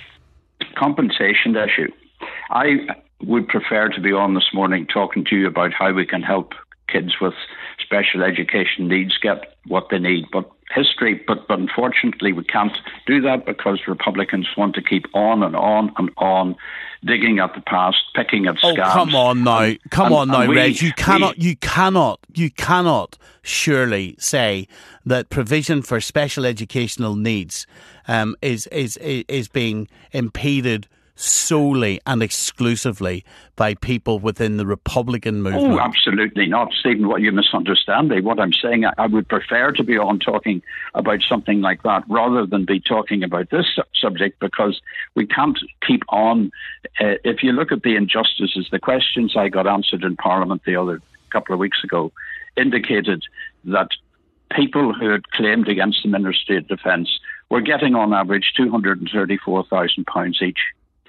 compensation issue. I would prefer to be on this morning talking to you about how we can help kids with special education needs get what they need. But history, but, but unfortunately we can't do that because Republicans want to keep on and on and on digging at the past, picking at oh, scabs. come on now, and, come and, on now, we, Reg. You cannot, we, you cannot, you cannot surely say that provision for special educational needs um, is is is being impeded solely and exclusively by people within the Republican movement. Oh, absolutely not, Stephen. What you misunderstand me. What I'm saying, I, I would prefer to be on talking about something like that rather than be talking about this su- subject because we can't keep on. Uh, if you look at the injustices, the questions I got answered in Parliament the other couple of weeks ago indicated that people who had claimed against the Ministry of Defence were getting on average two hundred thirty-four thousand pounds each.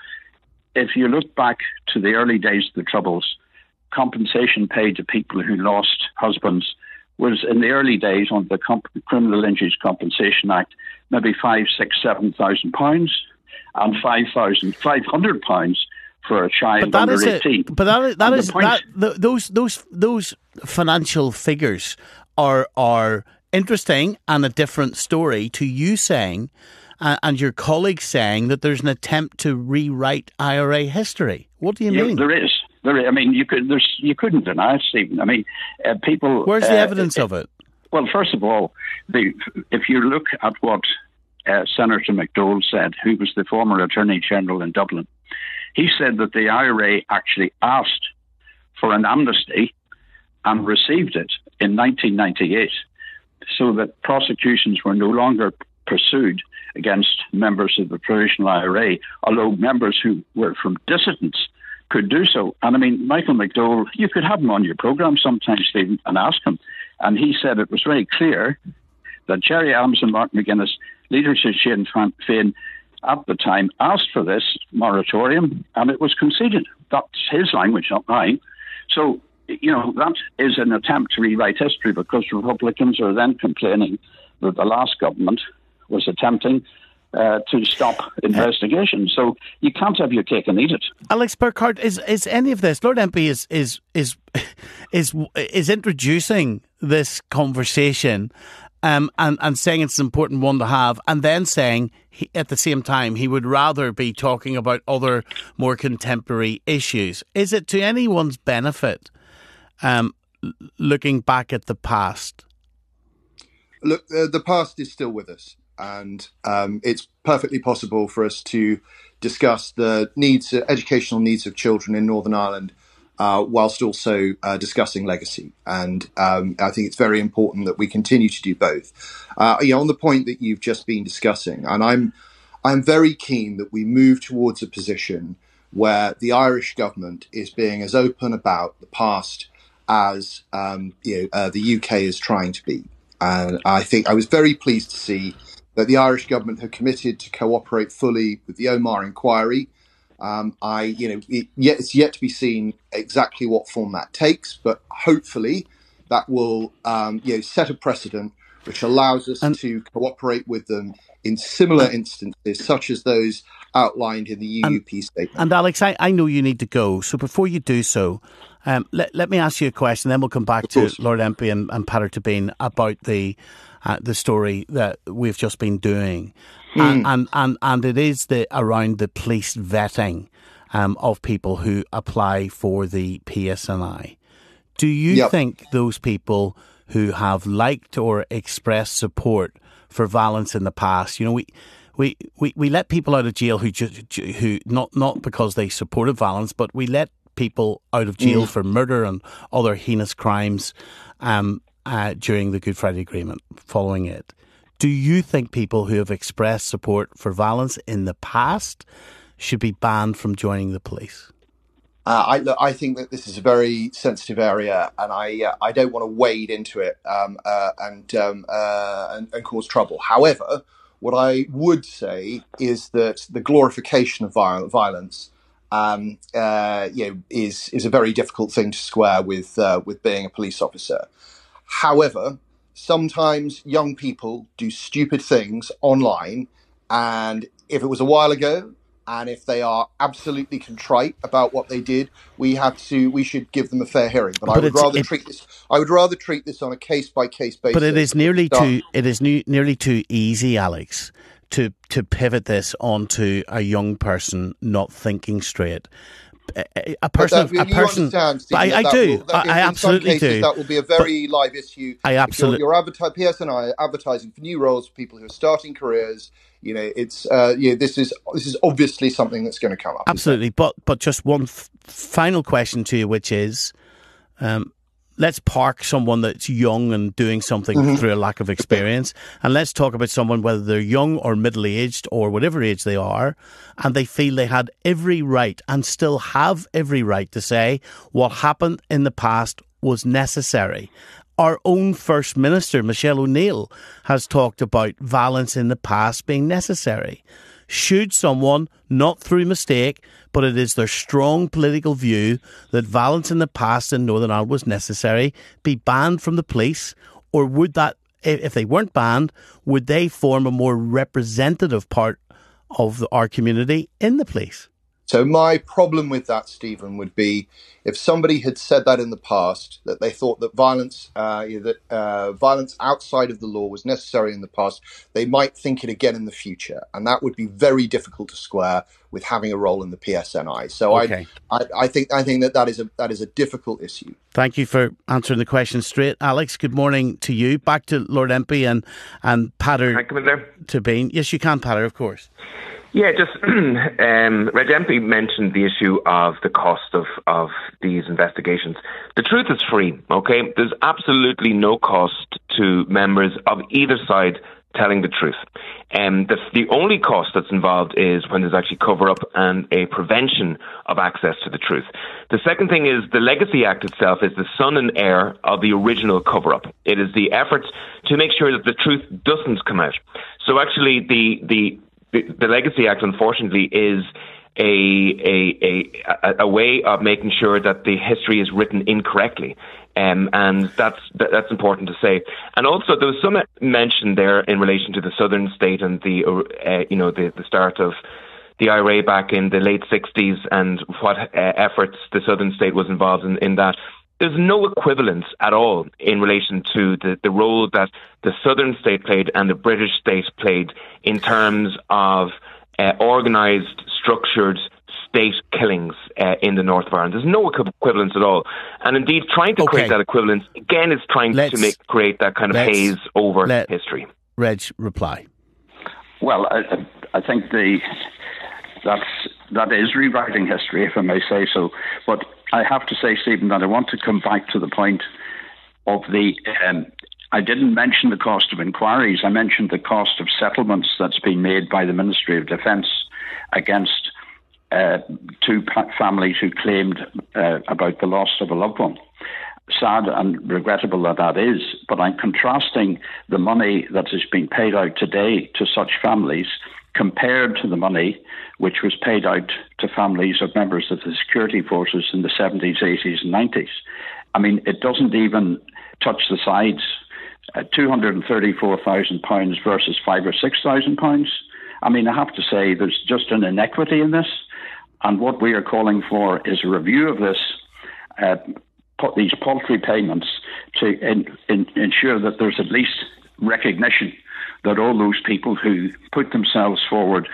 If you look back to the early days of the Troubles, compensation paid to people who lost husbands was in the early days under the Comp- Criminal Injuries Compensation Act, maybe five, six, seven thousand pounds, and five thousand five hundred pounds for a child but that under is eighteen. A, but that, that is point, that, th- those those those financial figures are are interesting and a different story to you saying. Uh, and your colleagues saying that there's an attempt to rewrite I R A history. What do you yeah, mean? There is. There is. I mean, you could. There's. You couldn't deny it, Stephen. I mean, uh, people. Where's the uh, evidence of it? Well, first of all, the, if you look at what uh, Senator McDowell said, who was the former Attorney General in Dublin, he said that the I R A actually asked for an amnesty and received it in nineteen ninety-eight, so that prosecutions were no longer pursued against members of the provisional I R A, although members who were from dissidents could do so. And I mean, Michael McDowell, you could have him on your programme sometimes, Stephen, and ask him. And he said it was very clear that Gerry Adams and Mark McGuinness, leaders of Sinn Féin at the time, asked for this moratorium, and it was conceded. That's his language, not mine. So, you know, that is an attempt to rewrite history because Republicans are then complaining that the last government was attempting uh, to stop investigations. So you can't have your cake and eat it. Alex Burkhardt, is is any of this? Lord M P is is is is is introducing this conversation um, and and saying it's an important one to have, and then saying he, at the same time he would rather be talking about other more contemporary issues. Is it to anyone's benefit um, looking back at the past? Look, uh, the past is still with us. And um, it's perfectly possible for us to discuss the needs, uh, educational needs of children in Northern Ireland, uh, whilst also uh, discussing legacy. And um, I think it's very important that we continue to do both. Uh, you know, on the point that you've just been discussing, and I'm, I'm very keen that we move towards a position where the Irish government is being as open about the past as um, you know, uh, the U K is trying to be. And I think I was very pleased to see that the Irish government have committed to cooperate fully with the Omagh inquiry. Um, I, you know, it, yet, it's yet to be seen exactly what form that takes, but hopefully that will, um, you know, set a precedent which allows us and, to cooperate with them in similar instances, such as those outlined in the U U P and, statement. And Alex, I, I know you need to go, so before you do so, um, let let me ask you a question. Then we'll come back to Lord M P and, and Peadar Tabine about the. Uh, the story that we've just been doing, mm. and, and and and it is the around the police vetting um, of people who apply for the P S N I. Do you yep. think those people who have liked or expressed support for violence in the past, you know, we we, we, we let people out of jail who just who not not because they supported violence, but we let people out of jail mm. for murder and other heinous crimes. Um, Uh, during the Good Friday Agreement, following it. Do you think people who have expressed support for violence in the past should be banned from joining the police? Uh, I, look, I think that this is a very sensitive area, and I uh, I don't want to wade into it um, uh, and, um, uh, and and cause trouble. However, what I would say is that the glorification of viol- violence um, uh, you know, is is a very difficult thing to square with uh, with being a police officer. However, sometimes young people do stupid things online, and if it was a while ago, And if they are absolutely contrite about what they did, we have to. We should give them a fair hearing. But, but I would rather it, treat this. I would rather treat this on a case by case basis. But it is nearly too. It is ne- nearly too easy, Alex, to to pivot this onto a young person not thinking straight. A, a person, that, a person. Stephen, I, I do. Will, I, I absolutely cases, do. That will be a very but live issue. I absolutely. Your, your adverti- P S N I are advertising for new roles for people who are starting careers. You know, it's uh, yeah. This is this is obviously something that's going to come up. Absolutely, but but just one f- final question to you, which is, um, let's park someone that's young and doing something mm-hmm. through a lack of experience, and let's talk about someone whether they're young or middle aged or whatever age they are, and they feel they had every right and still have every right to say what happened in the past was necessary. Our own First Minister, Michelle O'Neill, has talked about violence in the past being necessary. Should someone, not through mistake, but it is their strong political view that violence in the past in Northern Ireland was necessary, be banned from the police? Or would that, if they weren't banned, would they form a more representative part of our community in the police? So my problem with that, Stephen, would be if somebody had said that in the past, that they thought that violence, uh, that uh, violence outside of the law was necessary in the past, they might think it again in the future, and that would be very difficult to square with having a role in the P S N I. So okay. I, I, I think I think that that is a that is a difficult issue. Thank you for answering the question straight, Alex. Good morning to you. Back to Lord M P and and Patter. Can I come in there? To Bean. Yes, you can, Patter, of course. Yeah, just um, Reg M P mentioned the issue of the cost of, of these investigations. The truth is free, okay? There's absolutely no cost to members of either side telling the truth. Um, the, the only cost that's involved is when there's actually cover-up and a prevention of access to the truth. The second thing is the Legacy Act itself is the son and heir of the original cover-up. It is the effort to make sure that the truth doesn't come out. So actually the... the The, the Legacy Act, unfortunately, is a, a a a way of making sure that the history is written incorrectly, um, and that's that's important to say. And also, there was some mention there in relation to the Southern State and the uh, you know the, the start of the I R A back in the late sixties and what uh, efforts the Southern State was involved in, in that. There's no equivalence at all in relation to the, the role that the Southern State played and the British State played in terms of uh, organised, structured state killings uh, in the north of Ireland. There's no equivalence at all. And indeed, trying to okay. create that equivalence, again, is trying let's, to make create that kind of haze over let, history. Reg, reply. Well, I, I think the that's that is rewriting history, if I may say so. But I have to say, Stephen, that I want to come back to the point of the... Um, I didn't mention the cost of inquiries. I mentioned the cost of settlements that's been made by the Ministry of Defence against uh, two pa- families who claimed uh, about the loss of a loved one. Sad and regrettable that that is, but I'm contrasting the money that is being paid out today to such families compared to the money which was paid out to families of members of the security forces in the seventies, eighties and nineties. I mean, it doesn't even touch the sides. Uh, two hundred thirty-four thousand pounds versus five or six thousand pounds. I mean, I have to say there's just an inequity in this. And what we are calling for is a review of this, uh, put these paltry payments to in, in, ensure that there's at least recognition that all those people who put themselves forward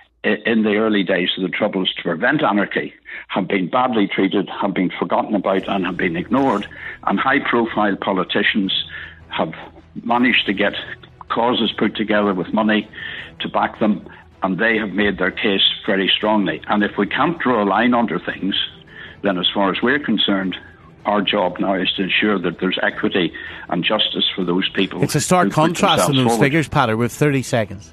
in the early days of the Troubles to prevent anarchy have been badly treated, have been forgotten about and have been ignored. And high-profile politicians have managed to get causes put together with money to back them, and they have made their case very strongly. And if we can't draw a line under things, then as far as we're concerned, our job now is to ensure that there's equity and justice for those people. It's a stark contrast in those forward. figures, Patter, with thirty seconds.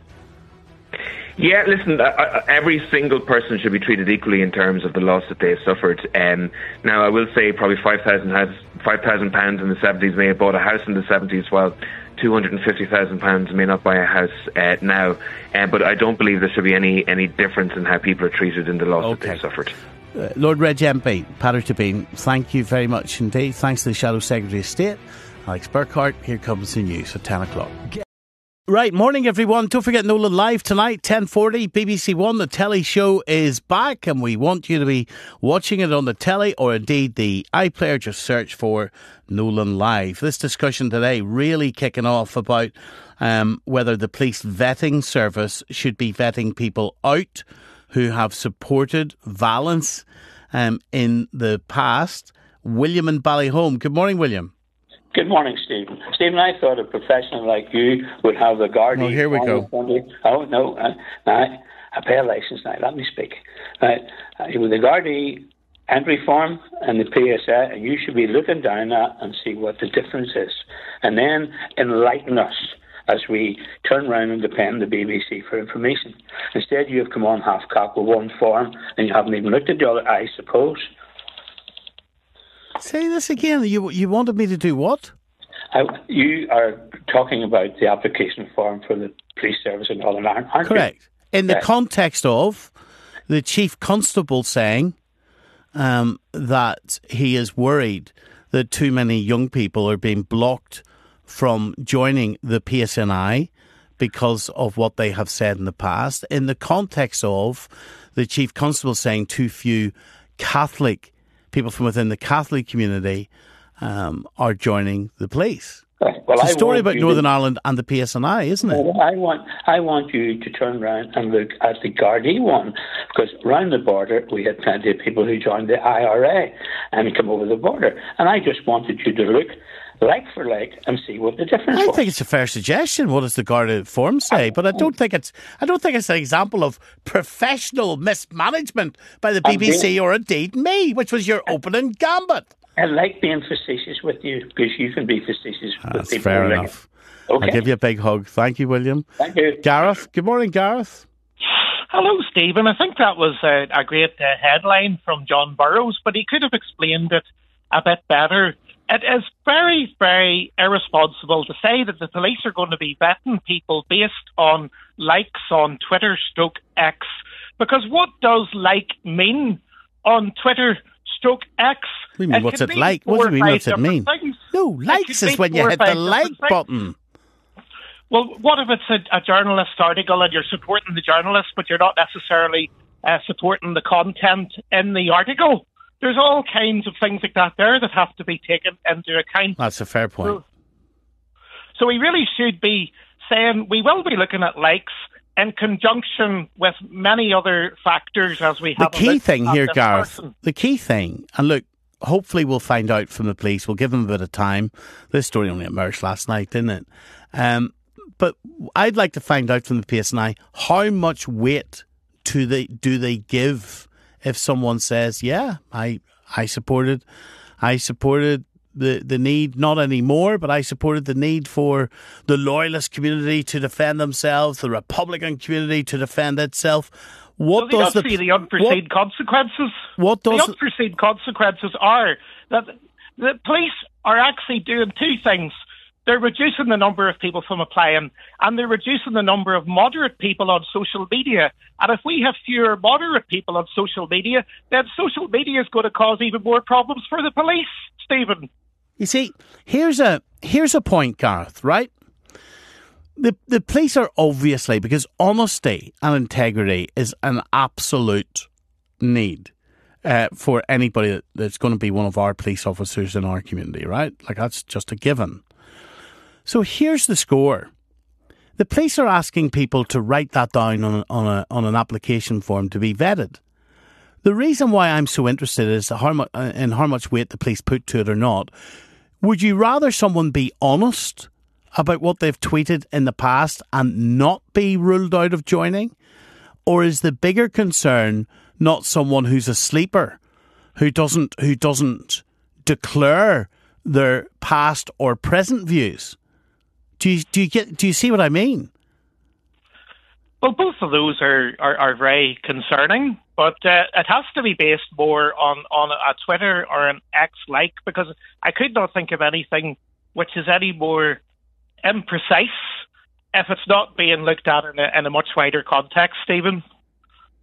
Yeah, listen, uh, every single person should be treated equally in terms of the loss that they have suffered. Um, now, I will say probably five thousand pounds in the seventies may have bought a house in the seventies, while two hundred fifty thousand pounds may not buy a house uh, now. Uh, but I don't believe there should be any, any difference in how people are treated in the loss okay. that they've suffered. Uh, Lord Reg M P, Patter Tabine, thank you very much indeed. Thanks to the Shadow Secretary of State, Alex Burkhart. Here comes the news at ten o'clock. Right, morning everyone. Don't forget Nolan Live tonight, ten forty, B B C One. The telly show is back and we want you to be watching it on the telly or indeed the iPlayer. Just search for Nolan Live. This discussion today really kicking off about um, whether the police vetting service should be vetting people out who have supported violence um, in the past. William in Ballyholme. Good morning, William. Good morning, Stephen. Stephen, I thought a professional like you would have the Gardaí. Oh, here we go. Oh, no. Uh, now, I pay a licence now. Let me speak. Right. Uh, with the Gardaí entry form and the P S A, and you should be looking down that and see what the difference is. And then enlighten us as we turn around and depend on the B B C for information. Instead, you have come on half-cocked with one form and you haven't even looked at the other, I suppose. Say this again. You you wanted me to do what? I, you are talking about the application form for the police service in Northern Ireland, aren't Correct. you? In the yes. context of the chief constable saying um, that he is worried that too many young people are being blocked from joining the P S N I because of what they have said in the past. In the context of the chief constable saying too few Catholic people from within the Catholic community um, are joining the police. Well, it's a I story about Northern to, Ireland and the P S N I, isn't it? I want I want you to turn around and look at the Gardaí one, because around the border we had plenty of people who joined the I R A and come over the border. And I just wanted you to look like for like and see what the difference I was. think it's a fair suggestion. What does the Garda form say? But I don't think it's I don't think it's an example of professional mismanagement by the B B C or indeed me, which was your opening gambit. I like being facetious with you because you can be facetious ah, with people. Fair like enough. Okay. I'll give you a big hug. Thank you, William. Thank you. Gareth. Good morning, Gareth. Hello, Stephen. I think that was a, a great uh, headline from John Burrows, but he could have explained it a bit better. It is very, very irresponsible to say that the police are going to be vetting people based on likes on Twitter stroke X. Because what does like mean on Twitter stroke X? What do you mean, it what's it mean like? What do you mean, what's it mean? Things. No, likes is when you hit the like button. Well, what if it's a, a journalist article and you're supporting the journalist, but you're not necessarily uh, supporting the content in the article? There's all kinds of things like that there that have to be taken into account. That's a fair point. So, so we really should be saying we will be looking at likes in conjunction with many other factors as we the have. The key thing here, Gareth, person. the key thing, and look, hopefully we'll find out from the police. We'll give them a bit of time. This story only emerged last night, didn't it? Um, but I'd like to find out from the P S N I how much weight do they do they give if someone says, yeah, I I supported I supported the, the need, not anymore, but I supported the need for the loyalist community to defend themselves, the Republican community to defend itself. What so does the, the, the unforeseen what, consequences? What does the unforeseen consequences are that the police are actually doing two things. They're reducing the number of people from applying, and they're reducing the number of moderate people on social media. And if we have fewer moderate people on social media, then social media is going to cause even more problems for the police, Stephen. You see, here's a here's a point, Gareth, right? The the police are obviously, because honesty and integrity is an absolute need uh, for anybody that, that's going to be one of our police officers in our community, right? Like, that's just a given. So here's the score. The police are asking people to write that down on a, on a on an application form to be vetted. The reason why I'm so interested is how much in how much weight the police put to it or not. Would you rather someone be honest about what they've tweeted in the past and not be ruled out of joining? Or is the bigger concern not someone who's a sleeper, who doesn't who doesn't declare their past or present views? Do you, do you get? Do you see what I mean? Well, both of those are, are, are very concerning, but uh, it has to be based more on, on a Twitter or an X-like, because I could not think of anything which is any more imprecise if it's not being looked at in a, in a much wider context, Stephen.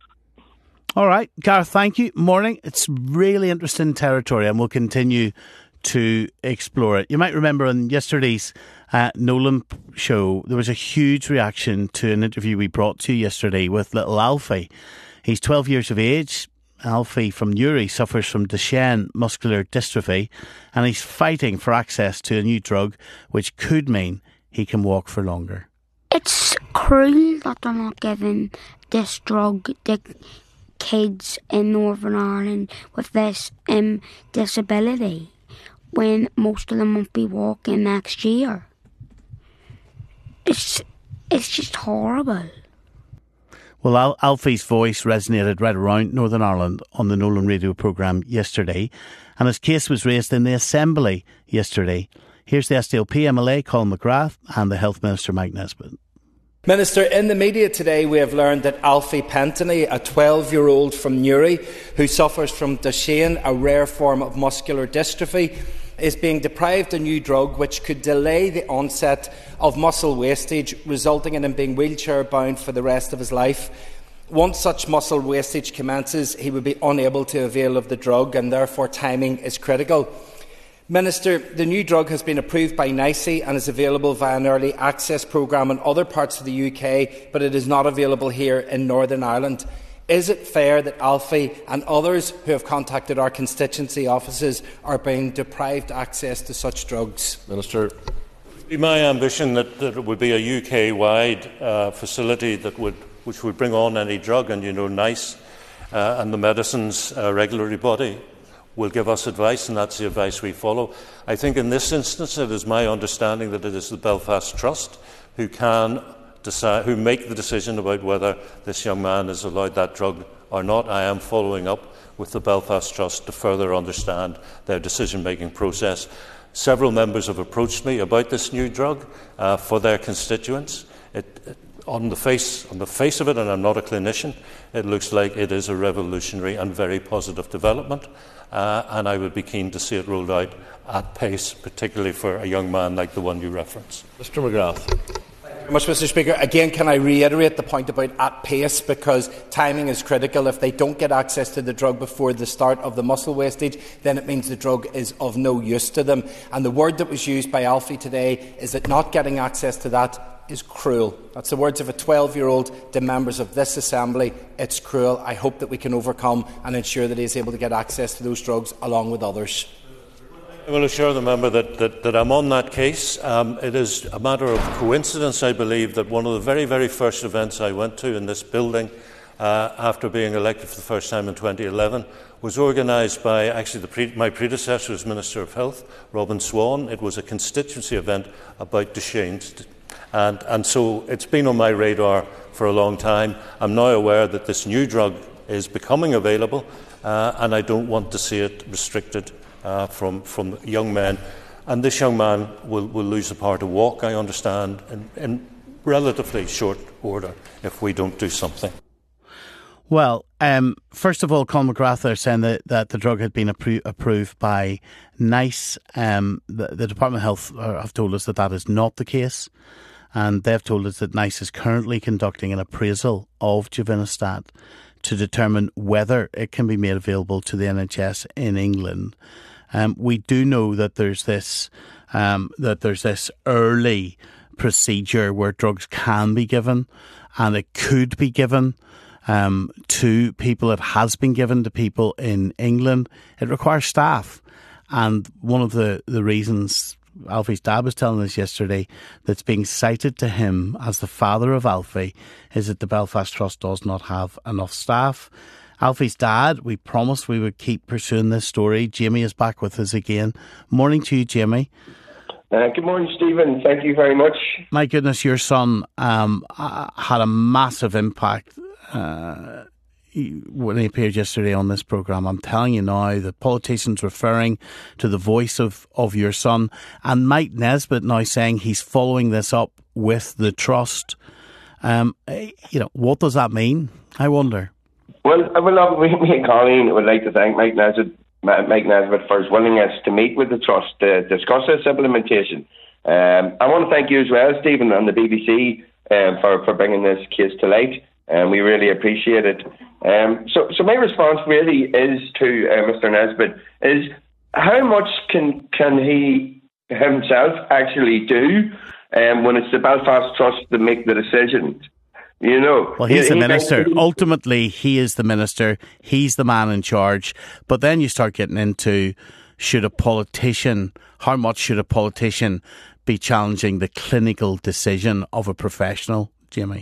All right, Gareth, thank you. Morning. It's really interesting territory, and we'll continue to explore it. You might remember on yesterday's uh, Nolan show, there was a huge reaction to an interview we brought to you yesterday with little Alfie. He's twelve years of age. Alfie from Newry suffers from Duchenne muscular dystrophy, and he's fighting for access to a new drug which could mean he can walk for longer. It's cruel that they're not giving this drug to kids in Northern Ireland with this um, disability, when most of them won't be walking next year. It's it's just horrible. Well, Al- Alfie's voice resonated right around Northern Ireland on the Nolan radio programme yesterday, and his case was raised in the Assembly yesterday. Here's the S D L P M L A, Colin McGrath, and the Health Minister, Mike Nesbitt. Minister, in the media today we have learned that Alfie Pentany, a twelve-year-old from Newry who suffers from Duchenne, a rare form of muscular dystrophy, is being deprived a new drug which could delay the onset of muscle wastage, resulting in him being wheelchair-bound for the rest of his life. Once such muscle wastage commences, he would be unable to avail of the drug, and therefore timing is critical. Minister, the new drug has been approved by NICE and is available via an early access programme in other parts of the U K, but it is not available here in Northern Ireland. Is it fair that Alfie and others who have contacted our constituency offices are being deprived access to such drugs? Minister. It would be my ambition that, that it would be a U K-wide uh, facility that would, which would bring on any drug, and you know NICE uh, and the Medicines uh, Regulatory Body will give us advice, and that's the advice we follow. I think in this instance it is my understanding that it is the Belfast Trust who can decide, who make the decision about whether this young man is allowed that drug or not. I am following up with the Belfast Trust to further understand their decision-making process. Several members have approached me about this new drug uh, for their constituents. It, it, on the face, on the face of it, and I'm not a clinician, it looks like it is a revolutionary and very positive development. Uh, and I would be keen to see it rolled out at pace, particularly for a young man like the one you reference. Mister McGrath. Thank you very much, Mister Speaker. Again, can I reiterate the point about at pace, because timing is critical. If they don't get access to the drug before the start of the muscle wastage, then it means the drug is of no use to them. And the word that was used by Alfie today is that not getting access to that is cruel. That's the words of a twelve-year-old to members of this Assembly. It's cruel. I hope that we can overcome and ensure that he is able to get access to those drugs along with others. I will assure the member that, that, that I'm on that case. Um, it is a matter of coincidence, I believe, that one of the very, very first events I went to in this building uh, after being elected for the first time in twenty eleven was organised by actually the pre- my predecessor as Minister of Health, Robin Swan. It was a constituency event about Duchenne's. And, and so it's been on my radar for a long time. I'm now aware that this new drug is becoming available, uh, and I don't want to see it restricted uh, from, from young men. And this young man will, will lose the power to walk, I understand, in, in relatively short order if we don't do something. Well, um, first of all, Colin McGrath are saying that, that the drug had been appro- approved by NICE. Um, the, the Department of Health have told us that that is not the case. And they've told us that NICE is currently conducting an appraisal of Givinostat to determine whether it can be made available to the N H S in England. Um, we do know that there's this um, that there's this early procedure where drugs can be given, and it could be given um, to people. It has been given to people in England. It requires staff, and one of the, the reasons Alfie's dad was telling us yesterday that's being cited to him as the father of Alfie is that the Belfast Trust does not have enough staff. Alfie's dad, we promised we would keep pursuing this story. Jamie is back with us again. Morning to you, Jamie. Uh, good morning, Stephen. Thank you very much. My goodness, your son um, had a massive impact uh, when he appeared yesterday on this programme. I'm telling you now, the politicians referring to the voice of, of your son, and Mike Nesbitt now saying he's following this up with the Trust. Um, you know, what does that mean? I wonder. Well, well, me and Colleen would like to thank Mike Nesbitt, Mike Nesbitt for his willingness to meet with the Trust to discuss this implementation. Um, I want to thank you as well, Stephen, and the B B C um, for, for bringing this case to light. And um, we really appreciate it. Um, so, so my response really is to uh, Mister Nesbitt is how much can can he himself actually do um, when it's the Belfast Trust that make the decisions? You know, well, he's he, the he minister. he, Ultimately, he is the minister. He's the man in charge. But then you start getting into, should a politician, how much should a politician be challenging the clinical decision of a professional, Jimmy?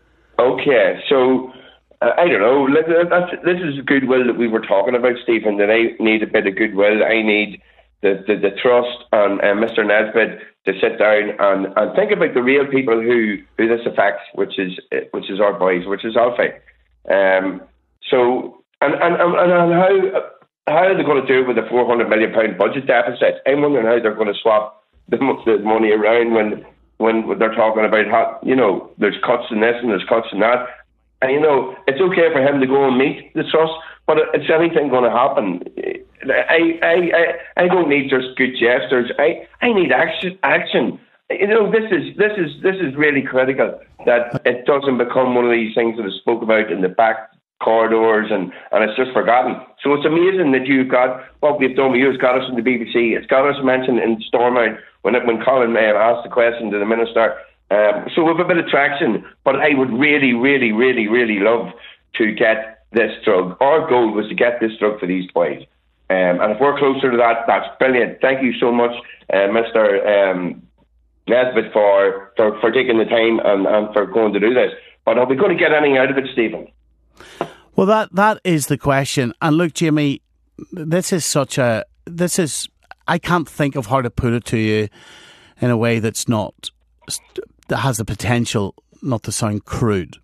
Okay, so uh, I don't know. That's, this is goodwill that we were talking about, Stephen. That I need a bit of goodwill. I need the the, the trust and uh, Mister Nesbitt to sit down and, and think about the real people who, who this affects, which is which is our boys, which is Alfie. Um, so and and, and, and how how are they going to do it with a four hundred million pound budget deficit? I'm wondering how they're going to swap the, the money around when when they're talking about how, you know, there's cuts in this and there's cuts in that. And you know, it's okay for him to go and meet the trust, but is anything going to happen? I, I, I, I don't need just good gestures. I, I need action. Action. You know, this is this is this is really critical that it doesn't become one of these things that is spoke about in the back corridors and, and it's just forgotten. So it's amazing that you've got what we've done with you. It's got us in the B B C. It's got us mentioned in Stormont when it, when Colin May asked the question to the minister. Um, so we have a bit of traction, but I would really, really, really, really love to get this drug. Our goal was to get this drug for these boys. Um, and if we're closer to that, that's brilliant. Thank you so much, uh, Mister Um, Nesbitt, for, for, for taking the time and, and for going to do this. But are we going to get anything out of it, Stephen? Well, that that is the question. And look, Jimmy, this is such a... This is... I can't think of how to put it to you in a way that's not... that has the potential not to sound crude.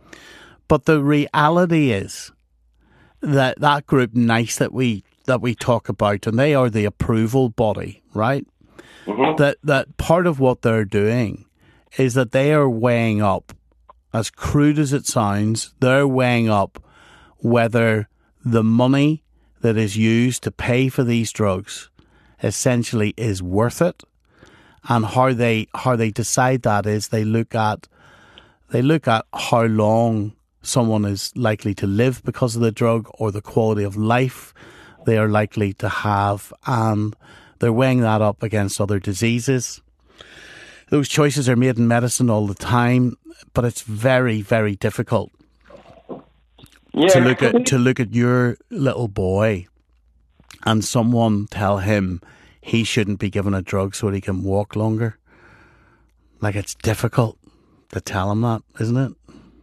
But the reality is that that group NICE that we that we talk about, and they are the approval body, right? Mm-hmm. That that part of what they're doing is that they are weighing up, as crude as it sounds, they're weighing up whether the money that is used to pay for these drugs essentially is worth it. And how they how they decide that is they look at they look at how long someone is likely to live because of the drug or the quality of life they are likely to have, and they're weighing that up against other diseases. Those choices are made in medicine all the time, but it's very, very difficult yeah. to look at to look at your little boy and someone tell him he shouldn't be given a drug so that he can walk longer. Like, it's difficult to tell him that, isn't it?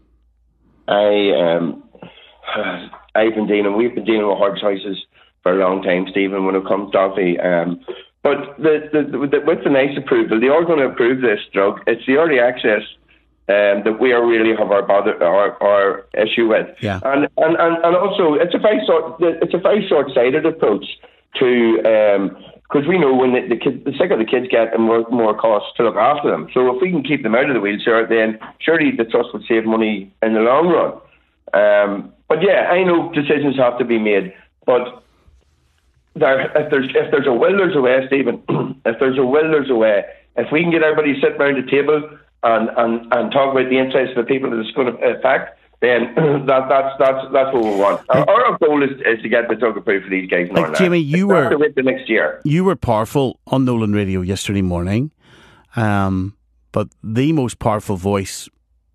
I um, I've been dealing. We've been dealing with hard choices for a long time, Stephen. When it comes to Alfie, um, but the, the, the, with the NICE approval, they are going to approve this drug. It's the early access um, that we are really have our bother our, our issue with. Yeah. And, and and and also, it's a very short it's a very short-sighted approach to. Um, Because we know when the, the, kid, the sicker the kids get, and more, more costs to look after them. So if we can keep them out of the wheelchair, then surely the trust would save money in the long run. Um, but yeah, I know decisions have to be made. But there, if there's if there's a will, there's a way, Stephen. If there's a will, there's a way. If we can get everybody sitting around the table and, and, and talk about the interests of the people that it's going to affect, then that, that's that's that's what we want. Our, our goal is, is to get the drug approved for these guys. Like, Jimmy, you were the next year. You were powerful on Nolan Radio yesterday morning, um, but the most powerful voice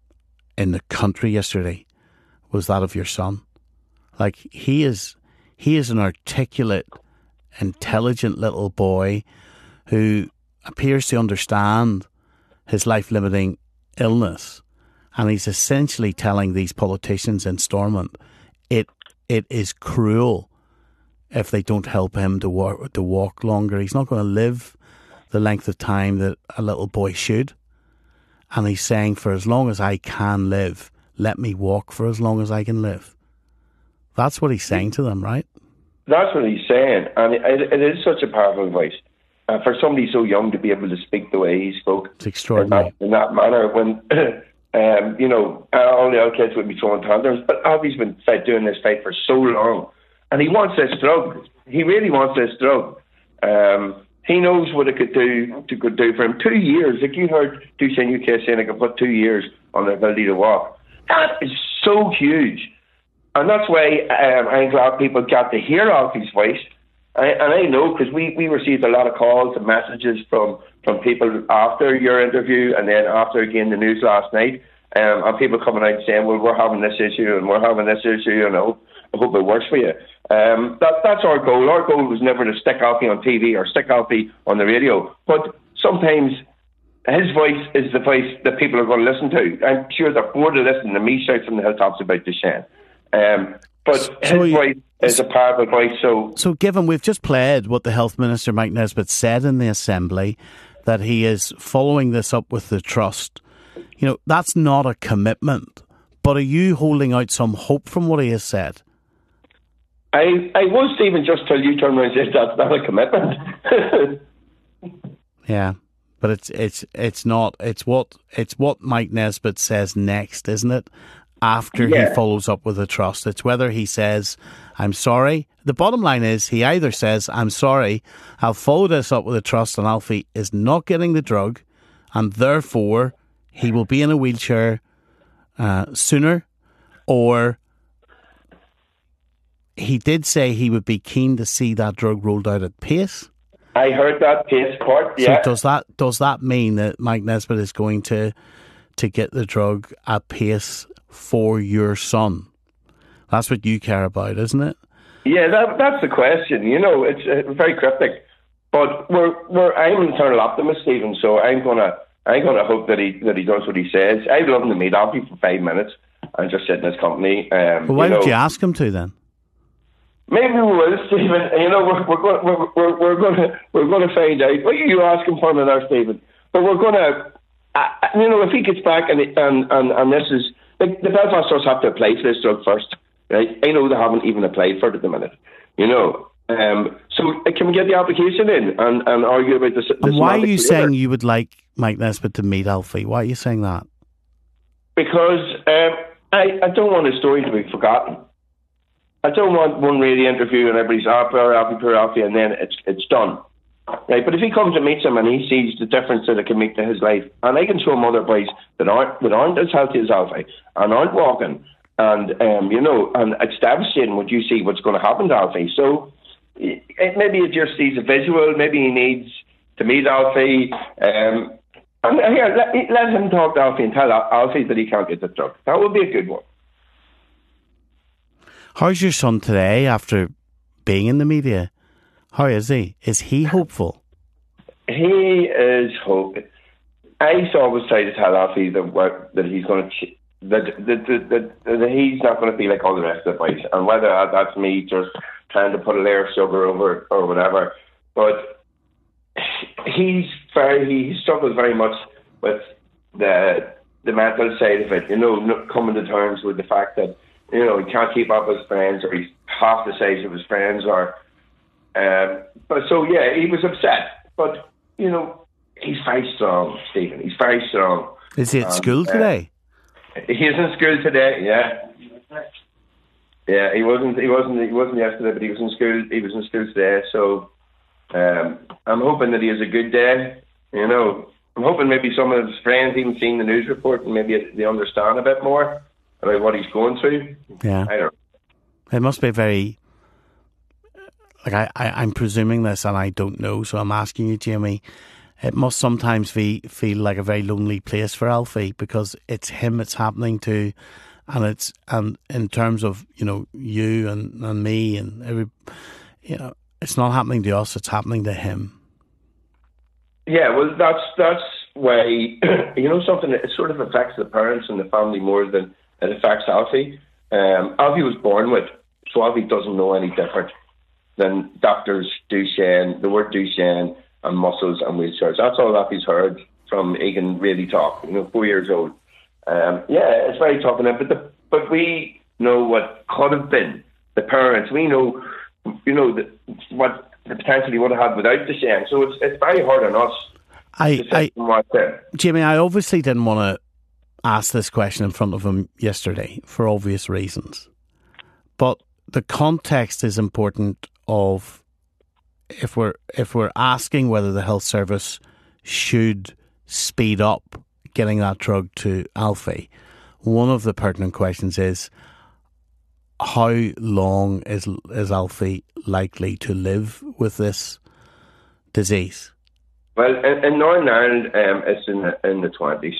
in the country yesterday was that of your son. Like, he is, he is an articulate, intelligent little boy who appears to understand his life-limiting illness. And he's essentially telling these politicians in Stormont, it it is cruel if they don't help him to walk, to walk longer. He's not going to live the length of time that a little boy should. And he's saying, for as long as I can live, let me walk for as long as I can live. That's what he's saying to them, right? That's what he's saying. And it, it is such a powerful voice. Uh, for somebody so young to be able to speak the way he spoke. It's extraordinary. In that, in that manner, when... Um, you know, all the other kids would be throwing tantrums, but Alfie's been fight, doing this fight for so long, and he wants this drug. He really wants this drug. Um, he knows what it could do to could do for him. Two years, like you heard Duchenne U K saying, I could put two years on their ability to walk. That is so huge, and that's why um, I'm glad people got to hear Alfie's voice. I, and I know because we, we received a lot of calls and messages from, from people after your interview and then after again the news last night, um, and people coming out saying, well, we're having this issue and we're having this issue, and I hope, I hope it works for you. Um, that that's our goal. Our goal was never to stick Alfie on T V or stick Alfie on the radio, but sometimes his voice is the voice that people are going to listen to. I'm sure they're bored of listening to me shout from the hilltops about Duchenne. Um, but his so you, voice is a powerful voice. So, so given we've just played what the Health Minister, Mike Nesbitt, said in the Assembly, that he is following this up with the Trust, you know, that's not a commitment. But are you holding out some hope from what he has said? I, I was, Stephen, just till you turned around and said that's not a commitment. Yeah. But it's it's it's not. It's what it's what Mike Nesbitt says next, isn't it? After yeah. he follows up with the Trust, it's whether he says, "I'm sorry." The bottom line is he either says, "I'm sorry, I'll follow this up with the Trust, and Alfie is not getting the drug, and therefore he will be in a wheelchair uh, sooner," or he did say he would be keen to see that drug rolled out at pace. I heard that pace part, yeah. So does that does that mean that Mike Nesbitt is going to to get the drug at pace for your son? That's what you care about, isn't it? Yeah, that, that's the question. You know, it's uh, very cryptic. But we're we're I'm an eternal optimist, Stephen. So I'm gonna I'm gonna hope that he that he does what he says. I'd love him to meet Alfie for five minutes and just sit in his company. Um, well, why you know, would you ask him to then? Maybe we will, Stephen. You know, we're we're going we're we're, we're going to we're going to find out. What are you asking for me there, Stephen? But we're going to, uh, you know, if he gets back and and and, and this is like the Belfast Trust have to apply for this drug first, right? I know they haven't even applied for it at the minute. You know, um, so uh, can we get the application in and, and argue about this? And why are you saying you would like Mike Nesbitt to meet Alfie? Why are you saying that? Because uh, I I don't want his story to be forgotten. I don't want one radio interview and everybody's ah, poor Alfie, poor Alfie, and then it's it's done. Right? But if he comes and meets him and he sees the difference that it can make to his life, and I can show him other boys that aren't that aren't as healthy as Alfie and aren't walking, and um, you know, and it's devastating what you see what's going to happen to Alfie. So it, maybe it just sees a visual. Maybe he needs to meet Alfie. Um, and here, let, let him talk to Alfie and tell Alfie that he can't get the drug. That would be a good one. How's your son today after being in the media? How is he? Is he hopeful? He is hopeful. I always try to tell Alfie that that he's going to that that, that, that, that he's not going to be like all the rest of the boys, and whether that's me just trying to put a layer of sugar over it or whatever. But he's very he struggles very much with the the mental side of it. You know, coming to terms with the fact that, you know, he can't keep up with his friends, or he's half the size of his friends, or um, but so yeah, he was upset. But you know, he's very strong, Stephen. He's very strong. Is he at um, school today? Uh, he is in school today. Yeah, yeah. He wasn't. He wasn't. He wasn't yesterday, but he was in school. He was in school today. So um, I'm hoping that he has a good day. You know, I'm hoping maybe some of his friends even seen the news report and maybe they understand a bit more about what he's going through. Yeah. I don't know. It must be very, like I, I, I'm presuming this and I don't know, so I'm asking you, Jamie. It must sometimes be, feel like a very lonely place for Alfie, because it's him it's happening to, and it's and in terms of, you know, you and, and me and every, you know, it's not happening to us, it's happening to him. Yeah, well, that's that's why, you know, something that it sort of affects the parents and the family more than it affects Alfie. Um, Alfie was born with, so Alfie doesn't know any different than doctors Duchenne, the word Duchenne, and muscles and wheelchairs. That's all Alfie's heard from he can really talk. You know, four years old. Um, yeah, it's very tough on him. But the, but we know what could have been. The parents, we know, you know, the, what the potential he would have had without Duchenne. So it's it's very hard on us. I, I Jamie, I obviously didn't want to ask this question in front of him yesterday for obvious reasons, but the context is important. Of if we're if we're asking whether the health service should speed up getting that drug to Alfie, one of the pertinent questions is: how long is is Alfie likely to live with this disease? Well, in, in Northern Ireland, um, it's in the, in the twenties.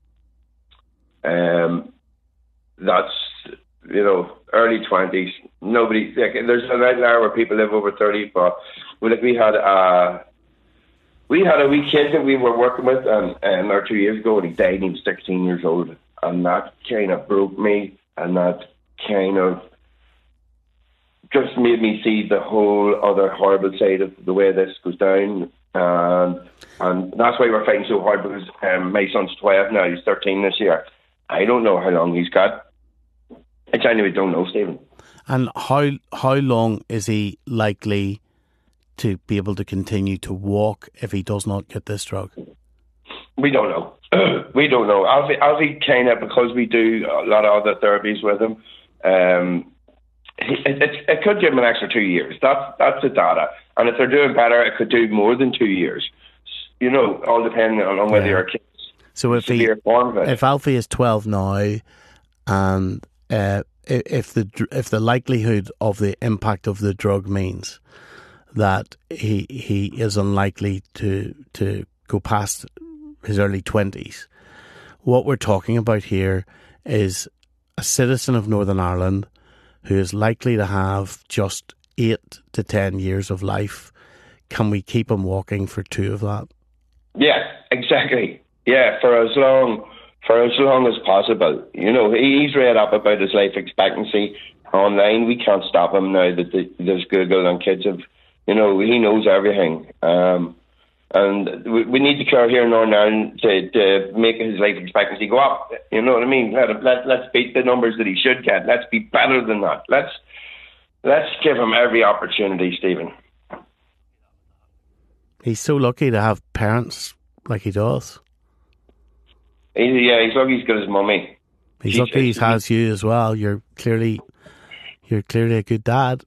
Um, that's, you know, early twenties. Nobody, like, there's a night now where people live over thirty, but well, like we had a, we had a wee kid that we were working with, and um, or two years ago, and he died. He was sixteen years old, and that kind of broke me, and that kind of just made me see the whole other horrible side of the way this goes down. And and that's why we're fighting so hard, because um, my son's twelve now. He's thirteen this year. I don't know how long he's got. I genuinely don't know, Stephen. And how how long is he likely to be able to continue to walk if he does not get this drug? We don't know. we don't know. Alfie, Alfie kind of, because we do a lot of other therapies with him, um, it, it, it could give him an extra two years. That's that's the data. And if they're doing better, it could do more than two years. You know, all depending on, on whether Yeah. your kids So if he, severe form of it. if Alfie is twelve now, and uh, i- if the dr- if the likelihood of the impact of the drug means that he he is unlikely to to go past his early twenties, what we're talking about here is a citizen of Northern Ireland who is likely to have just eight to ten years of life. Can we keep him walking for two of that? Yeah, exactly. Yeah, for as long for as long as possible. You know, he's read up about his life expectancy online. We can't stop him now that the, there's Google and kids have, you know, he knows everything. Um, and we, we need to care here in Northern Ireland to, to make his life expectancy go up. You know what I mean? Let, him, let, let's beat the numbers that he should get. Let's be better than that. Let's, let's give him every opportunity, Stephen. He's so lucky to have parents like he does. He, yeah, he's lucky he's got his mummy. He's She's- lucky he has you as well. You're clearly, you're clearly a good dad.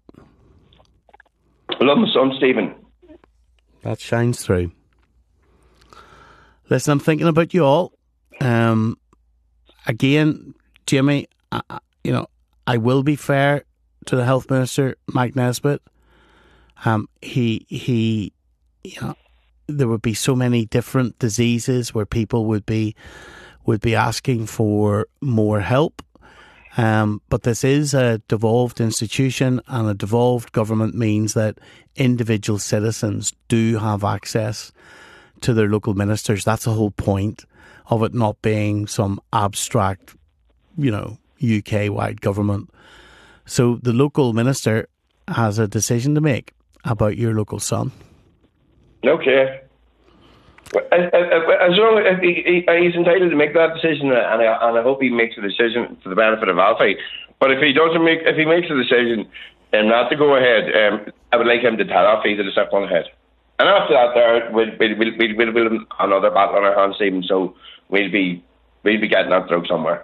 I love my son, Stephen. That shines through. Listen, I'm thinking about you all. Um, again, Jimmy, I, I- you know, I will be fair to the Health Minister, Mike Nesbitt. Um, he he, you know, there would be so many different diseases where people would be would be asking for more help. Um, but this is a devolved institution, and a devolved government means that individual citizens do have access to their local ministers. That's the whole point of it not being some abstract, you know, U K-wide government. So the local minister has a decision to make about your local son. Okay. As, as, as long as he, he, he's entitled to make that decision, and I, and I hope he makes a decision for the benefit of Alfie. But if he doesn't make, if he makes a decision um, not to go ahead, um, I would like him to tell Alfie that it's not going ahead. And after that, there we'll we'll we'll, we'll, we'll, we'll have another battle on our hands, Stephen. So we'll be we'll be getting that through somewhere.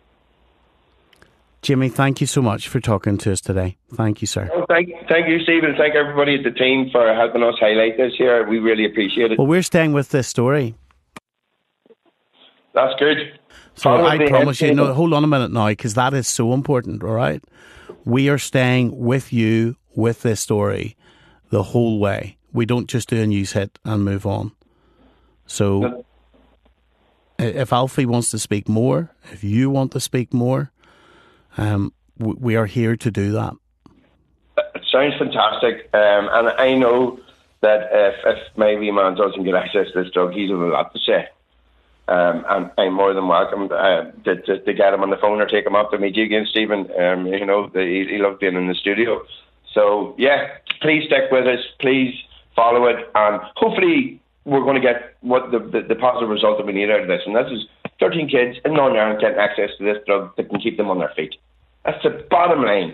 Jimmy, thank you so much for talking to us today. Thank you, sir. Oh, thank, thank you, Stephen. Thank everybody at the team for helping us highlight this here. We really appreciate it. Well, we're staying with this story. That's good. So Follow I the promise you, head, no, Stephen. hold on a minute now, because that is so important, all right? We are staying with you with this story the whole way. We don't just do a news hit and move on. So if Alfie wants to speak more, if you want to speak more, um, w- we are here to do that. It sounds fantastic. Um, and I know that if, if my wee man doesn't get access to this drug, he's a lot to say. Um, and I'm more than welcome uh, to, to, to get him on the phone or take him up to meet you again, Stephen. Um, you know, the, he, he loves being in the studio. So, yeah, please stick with us. Please follow it. And hopefully we're going to get what the, the, the positive result that we need out of this. And this is thirteen kids in Northern Ireland getting access to this drug that can keep them on their feet. That's the bottom line.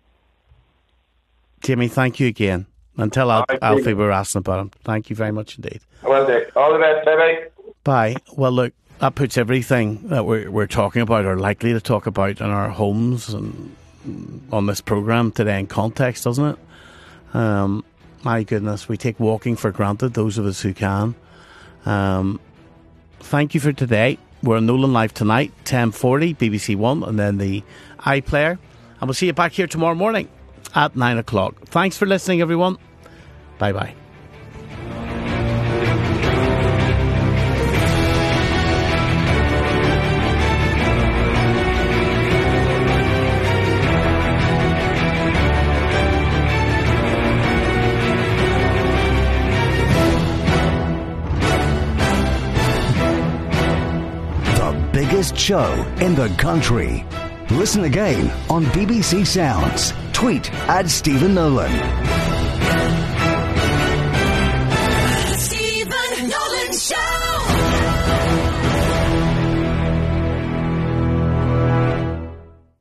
Jimmy, thank you again. And tell Al- Bye, Alfie Stephen. we're asking about him. Thank you very much indeed. Well, do. All the best. Bye-bye. Bye. Well, look, that puts everything that we're, we're talking about or likely to talk about in our homes and on this programme today in context, doesn't it? Um, my goodness, we take walking for granted, those of us who can. Um, thank you for today. We're on Nolan Live tonight, ten forty, B B C One, and then the iPlayer And we'll see you back here tomorrow morning at nine o'clock. Thanks for listening, everyone. Bye-bye. Biggest show in the country. Listen again on B B C Sounds. Tweet at Stephen Nolan.